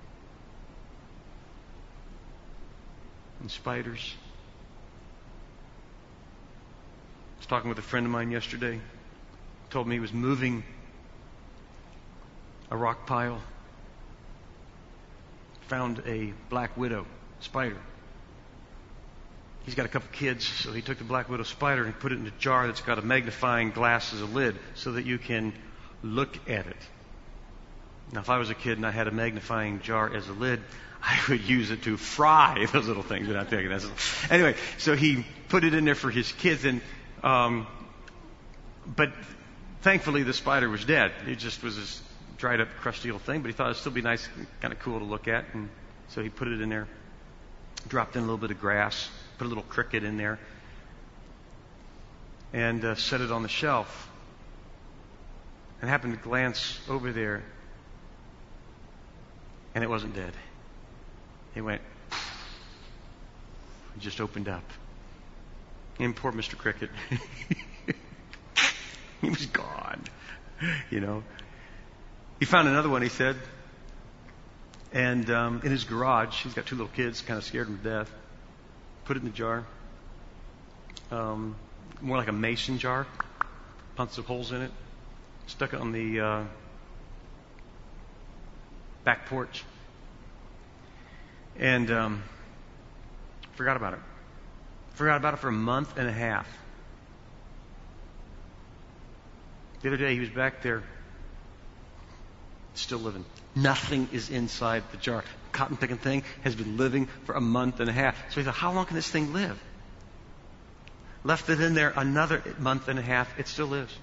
and spiders. I was talking with a friend of mine yesterday. He told me he was moving a rock pile. Found a black widow spider. He's got a couple kids, so he took the black widow spider and put it in a jar that's got a magnifying glass as a lid so that you can look at it. Now, if I was a kid and I had a magnifying jar as a lid, I would use it to fry those little things. You're not thinking that's... Anyway, so he put it in there for his kids, and but thankfully the spider was dead. It just was this dried up, crusty old thing, but he thought it'd still be nice, kind of cool to look at, and so he put it in there, dropped in a little bit of grass, put a little cricket in there, and set it on the shelf. And happened to glance over there, and it wasn't dead. It went, it just opened up. And poor Mr. Cricket, he was gone, you know. He found another one, he said, and in his garage, he's got two little kids, kind of scared him to death. Put it in the jar, more like a mason jar, punched some holes in it, stuck it on the back porch, and forgot about it. Forgot about it for a month and a half. The other day he was back there, still living. Nothing is inside the jar. Cotton picking thing has been living for a month and a half. So he thought, how long can this thing live? Left it in there another month and a half. It still lives.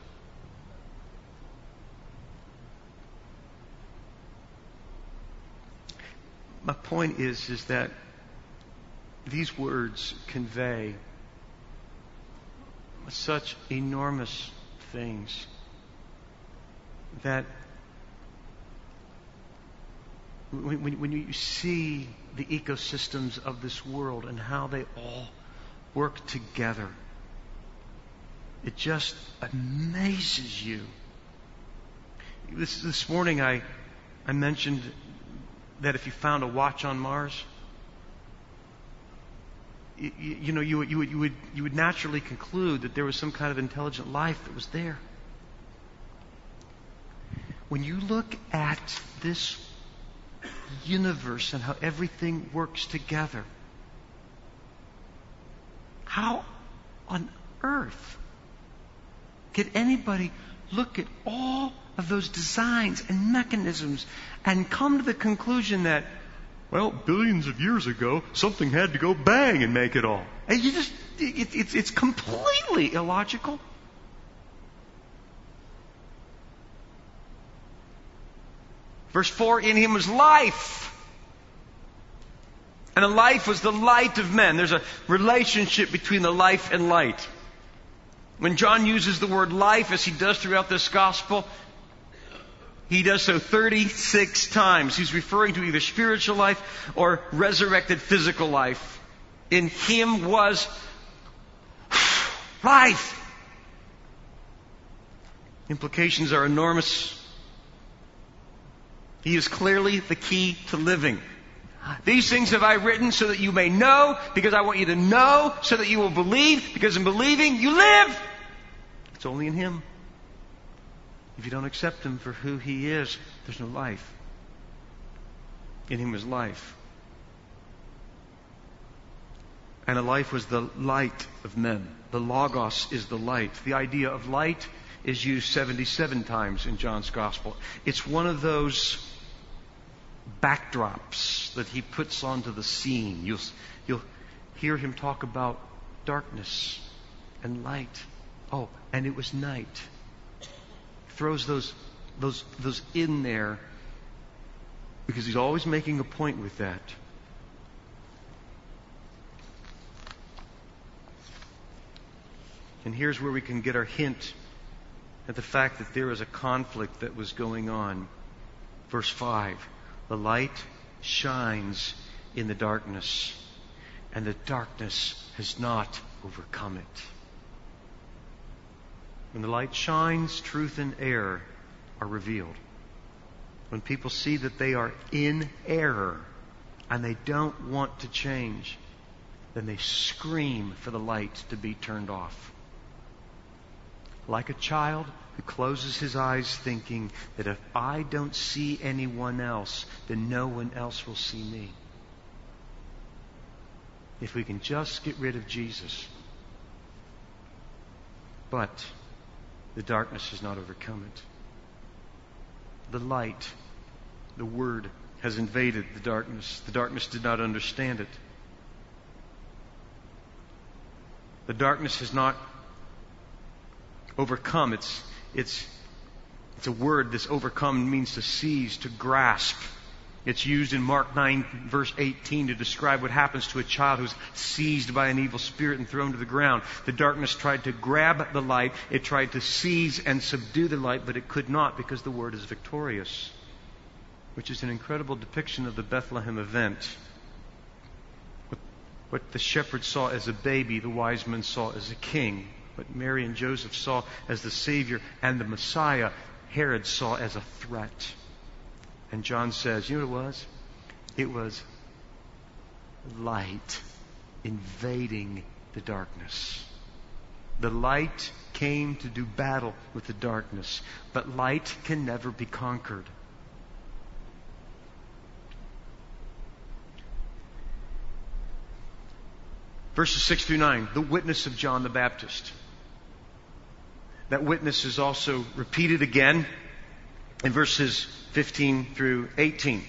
My point is that these words convey such enormous things that when you see the ecosystems of this world and how they all work together, it just amazes you. This morning I mentioned that if you found a watch on Mars, you would naturally conclude that there was some kind of intelligent life that was there. When you look at this universe and how everything works together, how on earth could anybody look at all of those designs and mechanisms and come to the conclusion that, well, billions of years ago, something had to go bang and make it all? And it's completely illogical. Verse 4, in him was life. And the life was the light of men. There's a relationship between the life and light. When John uses the word life, as he does throughout this gospel, he does so 36 times. He's referring to either spiritual life or resurrected physical life. In him was life. Implications are enormous. He is clearly the key to living. These things have I written so that you may know, because I want you to know, so that you will believe, because in believing you live. It's only in him. If you don't accept him for who he is, there's no life. In him was life. And a life was the light of men. The Logos is the light. The idea of light is used 77 times in John's Gospel. It's one of those backdrops that he puts onto the scene. You'll hear him talk about darkness and light. Oh, and it was night. Throws those in there because he's always making a point with that. And here's where we can get our hint at the fact that there is a conflict that was going on. Verse 5, the light shines in the darkness, and the darkness has not overcome it. When the light shines, truth and error are revealed. When people see that they are in error and they don't want to change, then they scream for the light to be turned off. Like a child who closes his eyes thinking that if I don't see anyone else, then no one else will see me. If we can just get rid of Jesus. But the darkness has not overcome it. The light, the Word, has invaded the darkness. The darkness did not understand it. The darkness has not overcome. It's a word. This overcome means to seize, to grasp. It's used in Mark 9, verse 18 to describe what happens to a child who's seized by an evil spirit and thrown to the ground. The darkness tried to grab the light. It tried to seize and subdue the light, but it could not because the Word is victorious, which is an incredible depiction of the Bethlehem event. What the shepherds saw as a baby, the wise men saw as a king. What Mary and Joseph saw as the Savior and the Messiah, Herod saw as a threat. And John says, you know what it was? It was light invading the darkness. The light came to do battle with the darkness, but light can never be conquered. Verses 6 through 9, the witness of John the Baptist. That witness is also repeated again in verses 15 through 18.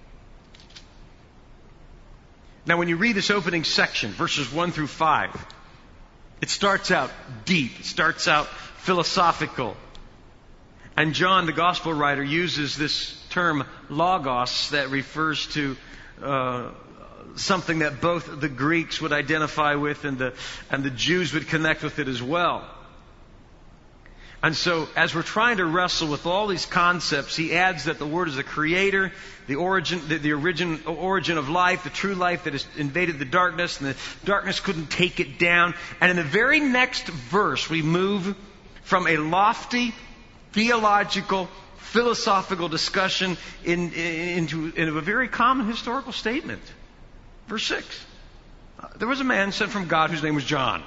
Now, when you read this opening section, verses 1 through 5, it starts out deep. It starts out philosophical. And John, the gospel writer, uses this term logos that refers to something that both the Greeks would identify with and the Jews would connect with it as well. And so, as we're trying to wrestle with all these concepts, he adds that the Word is a creator, the origin of life, the true life that has invaded the darkness, and the darkness couldn't take it down. And in the very next verse, we move from a lofty, theological, philosophical discussion into a very common historical statement. Verse 6. There was a man sent from God whose name was John.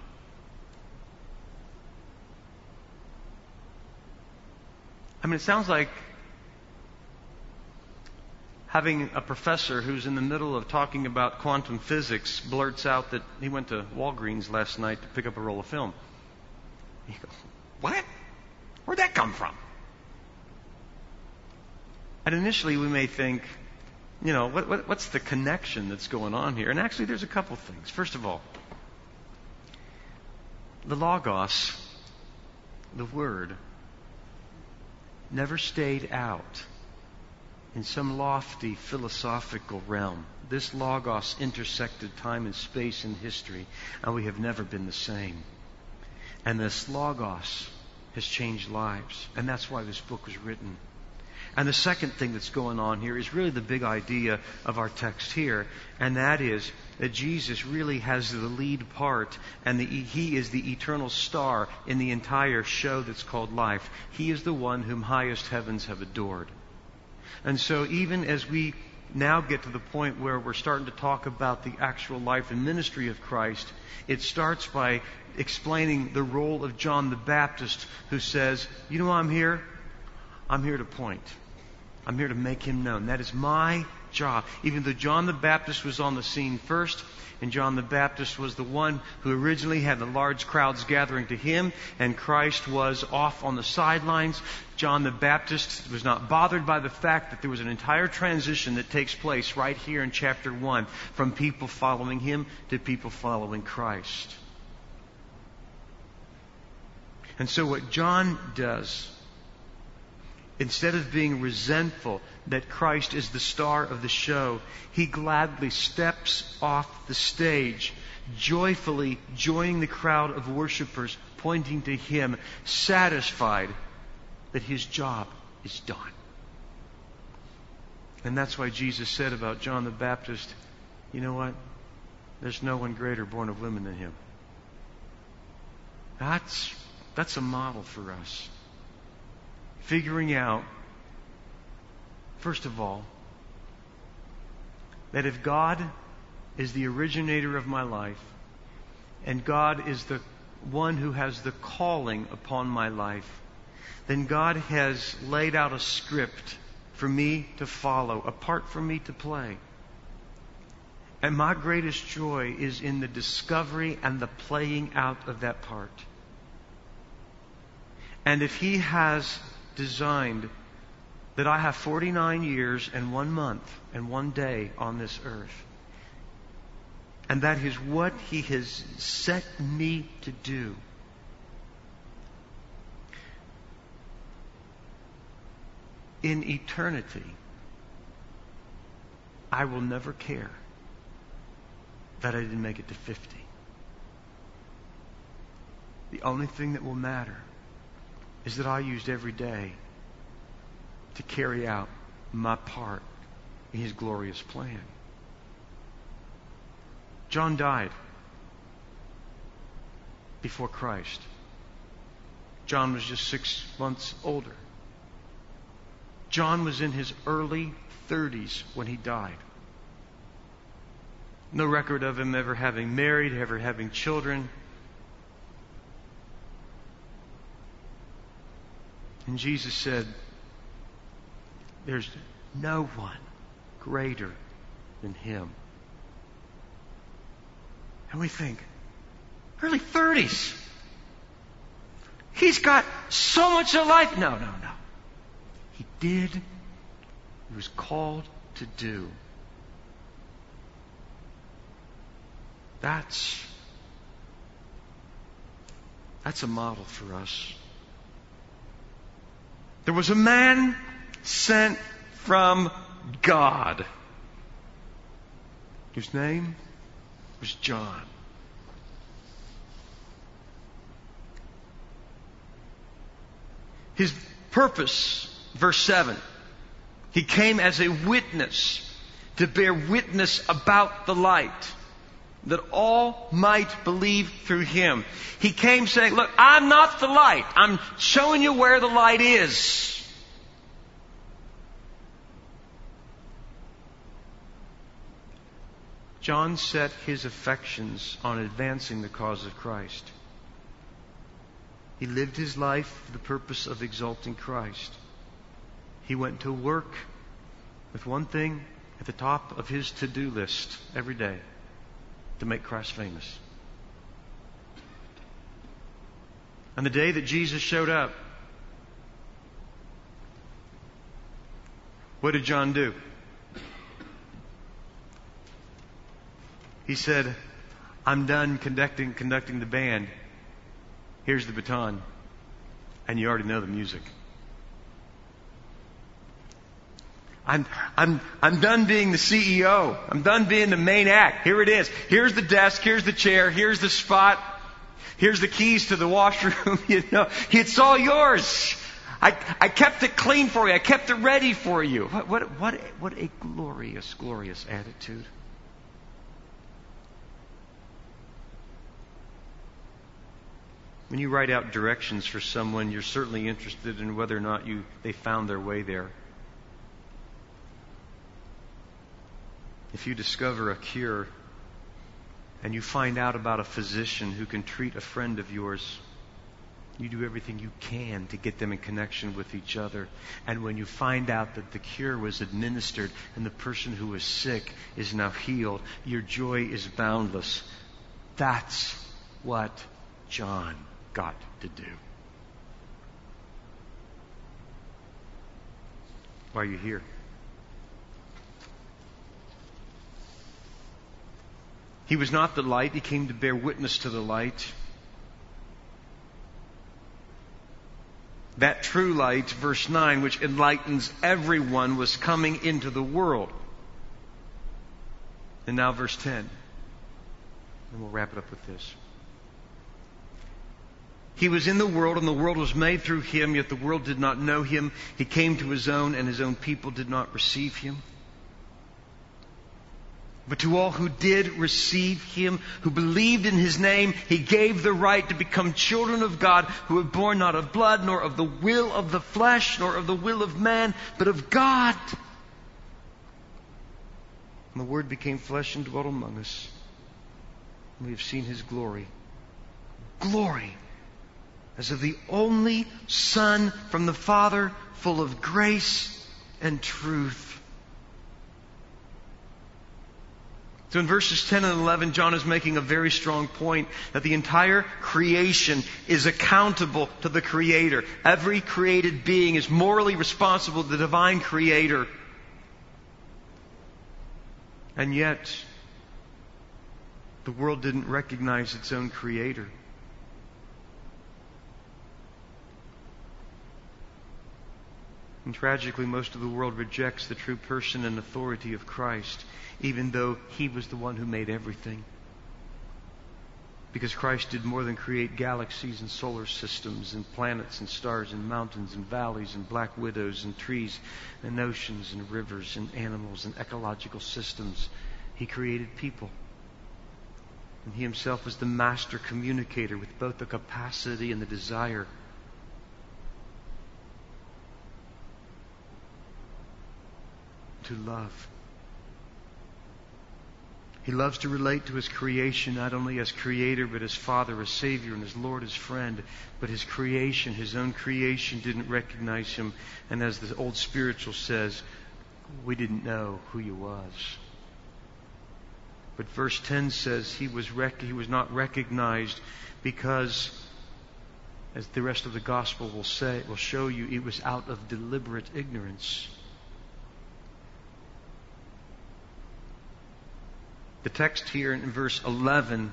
I mean, it sounds like having a professor who's in the middle of talking about quantum physics blurts out that he went to Walgreens last night to pick up a roll of film. You go, what? Where'd that come from? And initially we may think, you know, what's the connection that's going on here? And actually there's a couple things. First of all, the Logos, the Word, never stayed out in some lofty philosophical realm. This Logos intersected time and space and history, and we have never been the same. And this Logos has changed lives, and that's why this book was written. And the second thing that's going on here is really the big idea of our text here, and that is that Jesus really has the lead part, and He is the eternal star in the entire show that's called life. He is the one whom highest heavens have adored. And so even as we now get to the point where we're starting to talk about the actual life and ministry of Christ, it starts by explaining the role of John the Baptist, who says, you know why I'm here? I'm here to point. I'm here to make Him known. That is my job. Even though John the Baptist was on the scene first, and John the Baptist was the one who originally had the large crowds gathering to him, and Christ was off on the sidelines, John the Baptist was not bothered by the fact that there was an entire transition that takes place right here in chapter 1, from people following him to people following Christ. And so what John does instead of being resentful that Christ is the star of the show, He gladly steps off the stage, joyfully joining the crowd of worshipers, pointing to Him, satisfied that His job is done. And that's why Jesus said about John the Baptist, you know what? There's no one greater born of women than him. That's a model for us. Figuring out, first of all, that if God is the originator of my life, and God is the one who has the calling upon my life, then God has laid out a script for me to follow, a part for me to play. And my greatest joy is in the discovery and the playing out of that part. And if He has designed that I have 49 years and 1 month and 1 day on this earth, and that is what He has set me to do, in eternity, I will never care that I didn't make it to 50. The only thing that will matter is that I used every day to carry out my part in His glorious plan. John died before Christ. John was just 6 months older. John was in his early 30s when he died. No record of him ever having married, ever having children. And Jesus said, there's no one greater than Him. And we think, early 30s. He's got so much of life. No. He did what He was called to do. That's a model for us. There was a man sent from God whose name was John. His purpose, verse 7, He came as a witness to bear witness about the light, that all might believe through Him. He came saying, look, I'm not the light. I'm showing you where the light is. John set his affections on advancing the cause of Christ. He lived his life for the purpose of exalting Christ. He went to work with one thing at the top of his to-do list every day: to make Christ famous. On the day that Jesus showed up, what did John do? He said, I'm done conducting the band. Here's the baton. And you already know the music. I'm done being the CEO. I'm done being the main act. Here it is. Here's the desk. Here's the chair. Here's the spot. Here's the keys to the washroom. It's all yours. I kept it clean for you. I kept it ready for you. What a glorious, glorious attitude. When you write out directions for someone, you're certainly interested in whether or not they found their way there. If you discover a cure and you find out about a physician who can treat a friend of yours, you do everything you can to get them in connection with each other. And when you find out that the cure was administered and the person who was sick is now healed, your joy is boundless. That's what John got to do. Why are you here? He was not the light. He came to bear witness to the light. That true light, verse 9, which enlightens everyone, was coming into the world. And now verse 10. And we'll wrap it up with this. He was in the world, and the world was made through Him, yet the world did not know Him. He came to His own, and His own people did not receive Him. But to all who did receive Him, who believed in His name, He gave the right to become children of God, who were born not of blood, nor of the will of the flesh, nor of the will of man, but of God. And the Word became flesh and dwelt among us. And we have seen His glory. Glory as of the only Son from the Father, full of grace and truth. So in verses 10 and 11, John is making a very strong point that the entire creation is accountable to the Creator. Every created being is morally responsible to the divine Creator. And yet, the world didn't recognize its own Creator. And tragically, most of the world rejects the true person and authority of Christ, even though He was the one who made everything. Because Christ did more than create galaxies and solar systems and planets and stars and mountains and valleys and black widows and trees and oceans and rivers and animals and ecological systems. He created people. And He Himself was the master communicator with both the capacity and the desire to love. He loves to relate to His creation not only as Creator, but as Father, as Savior, and as Lord, as friend. But His creation, His own creation, didn't recognize Him. And as the old spiritual says, we didn't know who He was. But verse 10 says He was not recognized because, as the rest of the gospel will show you, it was out of deliberate ignorance. The text here in verse 11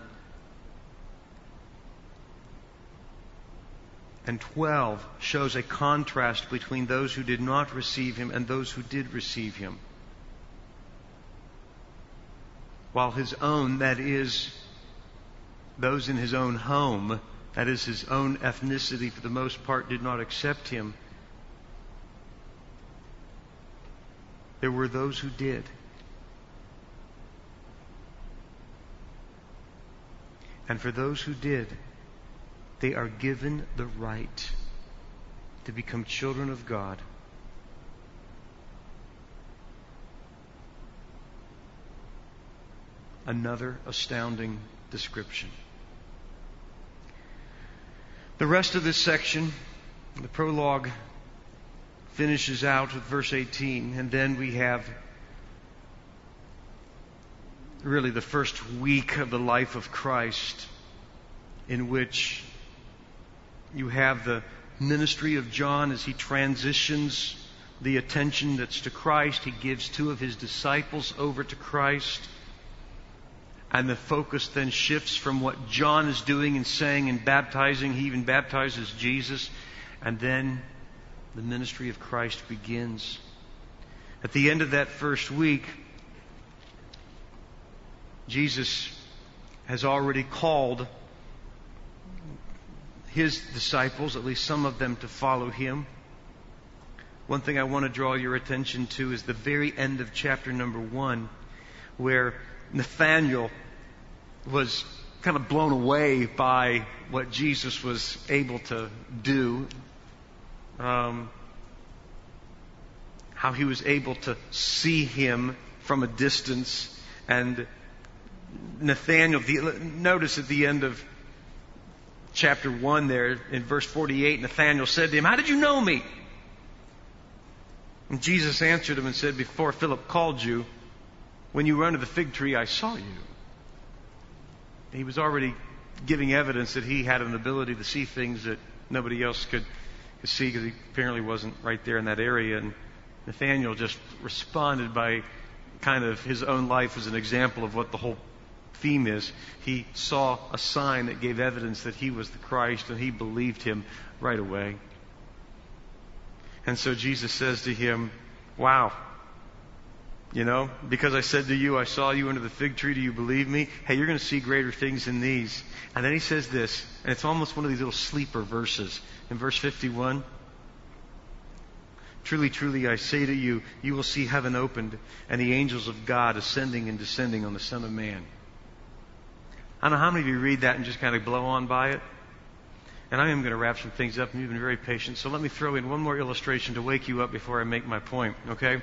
and 12 shows a contrast between those who did not receive Him and those who did receive Him. While His own, that is, those in His own home, that is, His own ethnicity for the most part, did not accept Him, there were those who did. And for those who did, they are given the right to become children of God. Another astounding description. The rest of this section, the prologue, finishes out with verse 18, and then we have really the first week of the life of Christ, in which you have the ministry of John as he transitions the attention that's to Christ. He gives two of his disciples over to Christ. And the focus then shifts from what John is doing and saying and baptizing. He even baptizes Jesus. And then the ministry of Christ begins. At the end of that first week, Jesus has already called His disciples, at least some of them, to follow Him. One thing I want to draw your attention to is the very end of chapter number 1, where Nathanael was kind of blown away by what Jesus was able to do. How He was able to see Him from a distance. And Nathanael, notice at the end of chapter 1 there, in verse 48, Nathanael said to Him, "How did you know me?" And Jesus answered him and said, "Before Philip called you, when you were under the fig tree, I saw you." He was already giving evidence that he had an ability to see things that nobody else could see, because he apparently wasn't right there in that area. And Nathanael just responded by kind of his own life as an example of what the whole theme is. He saw a sign that gave evidence that He was the Christ, and he believed Him right away. And so Jesus says to him, wow, because I said to you, I saw you under the fig tree, do you believe me? Hey, you're going to see greater things than these. And then he says this, and it's almost one of these little sleeper verses. In verse 51, truly, truly, I say to you, you will see heaven opened and the angels of God ascending and descending on the Son of Man. I don't know how many of you read that and just kind of blow on by it. And I am going to wrap some things up, and you've been very patient. So let me throw in one more illustration to wake you up before I make my point, okay?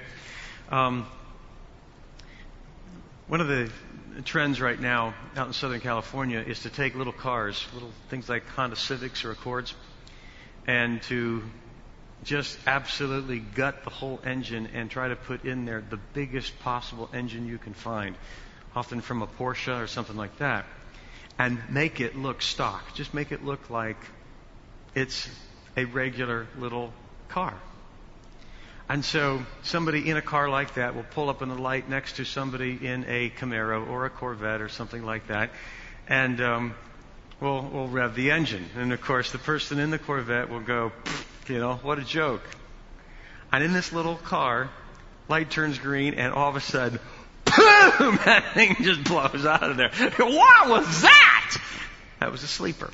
One of the trends right now out in Southern California is to take little cars, little things like Honda Civics or Accords, and to just absolutely gut the whole engine and try to put in there the biggest possible engine you can find, often from a Porsche or something like that, and make it look stock. Just make it look like it's a regular little car. And so somebody in a car like that will pull up in the light next to somebody in a Camaro or a Corvette or something like that, and we'll rev the engine. And of course, the person in the Corvette will go, what a joke. And in this little car, light turns green, and all of a sudden, boom! That thing just blows out of there. What was that? That was a sleeper.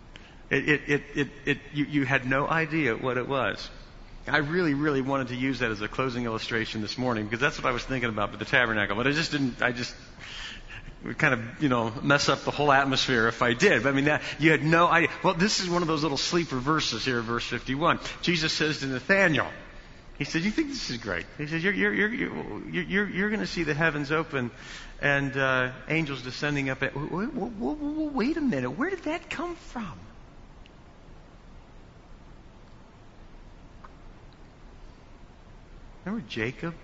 You had no idea what it was. I really, really wanted to use that as a closing illustration this morning because that's what I was thinking about with the tabernacle. But it would kind of, mess up the whole atmosphere if I did. But you had no idea. Well, this is one of those little sleeper verses here, verse 51. Jesus says to Nathanael, he said, you think this is great? He says, you're going to see the heavens open and angels descending up. Wait a minute. Where did that come from? Remember Jacob?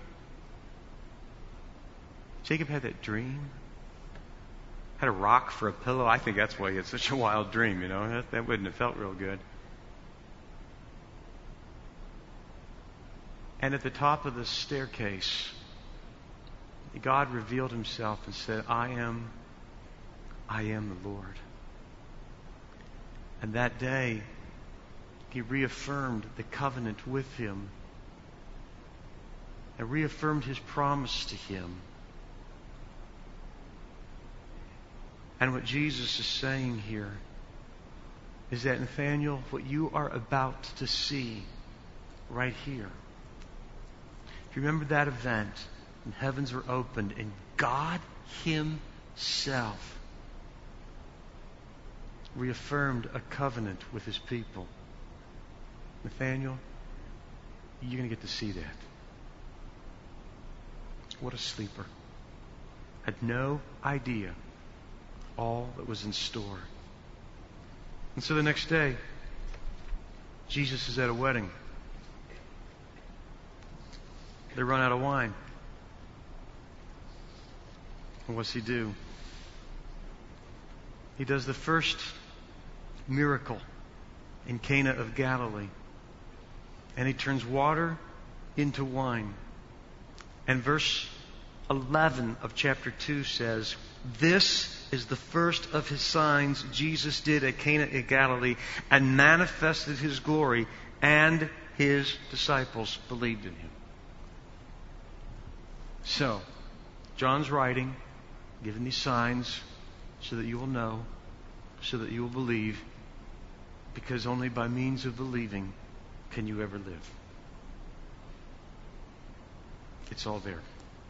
Jacob had that dream. Had a rock for a pillow. I think that's why he had such a wild dream, That wouldn't have felt real good. And at the top of the staircase, God revealed himself and said, I am the Lord. And that day, he reaffirmed the covenant with him and reaffirmed his promise to him. And what Jesus is saying here is that, Nathanael, what you are about to see right here, if you remember that event, and heavens were opened, and God himself reaffirmed a covenant with his people. Nathanael, you're going to get to see that. What a sleeper. Had no idea all that was in store. And so the next day, Jesus is at a wedding. They run out of wine. And what's he do? He does the first miracle in Cana of Galilee. And he turns water into wine. And verse 11 of chapter 2 says, this is the first of his signs Jesus did at Cana in Galilee and manifested his glory, and his disciples believed in him. So, John's writing, giving these signs so that you will know, so that you will believe, because only by means of believing can you ever live. It's all there.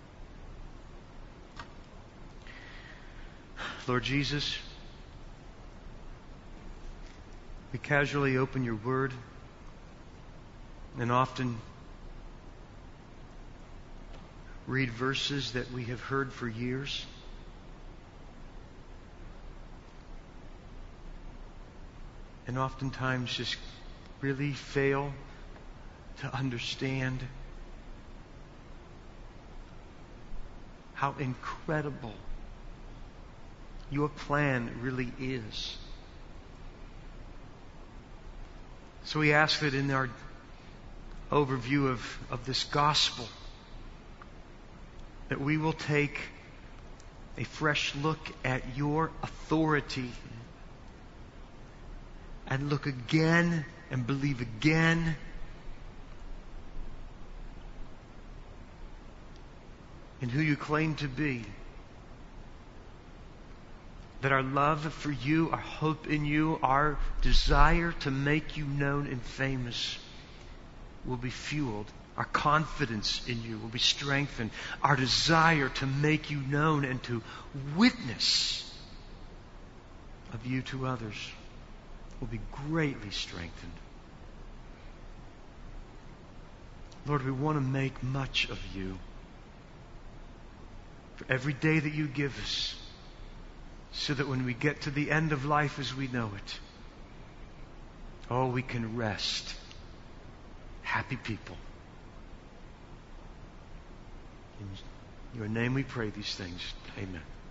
Lord Jesus, we casually open your word and often read verses that we have heard for years. And oftentimes just really fail to understand how incredible your plan really is. So we ask that in our overview of this gospel, that we will take a fresh look at your authority and look again and believe again in who you claim to be. That our love for you, our hope in you, our desire to make you known and famous will be fueled. Our confidence in you will be strengthened. Our desire to make you known and to witness of you to others will be greatly strengthened. Lord, we want to make much of you for every day that you give us, so that when we get to the end of life as we know it, oh, we can rest happy people. In your name we pray these things. Amen.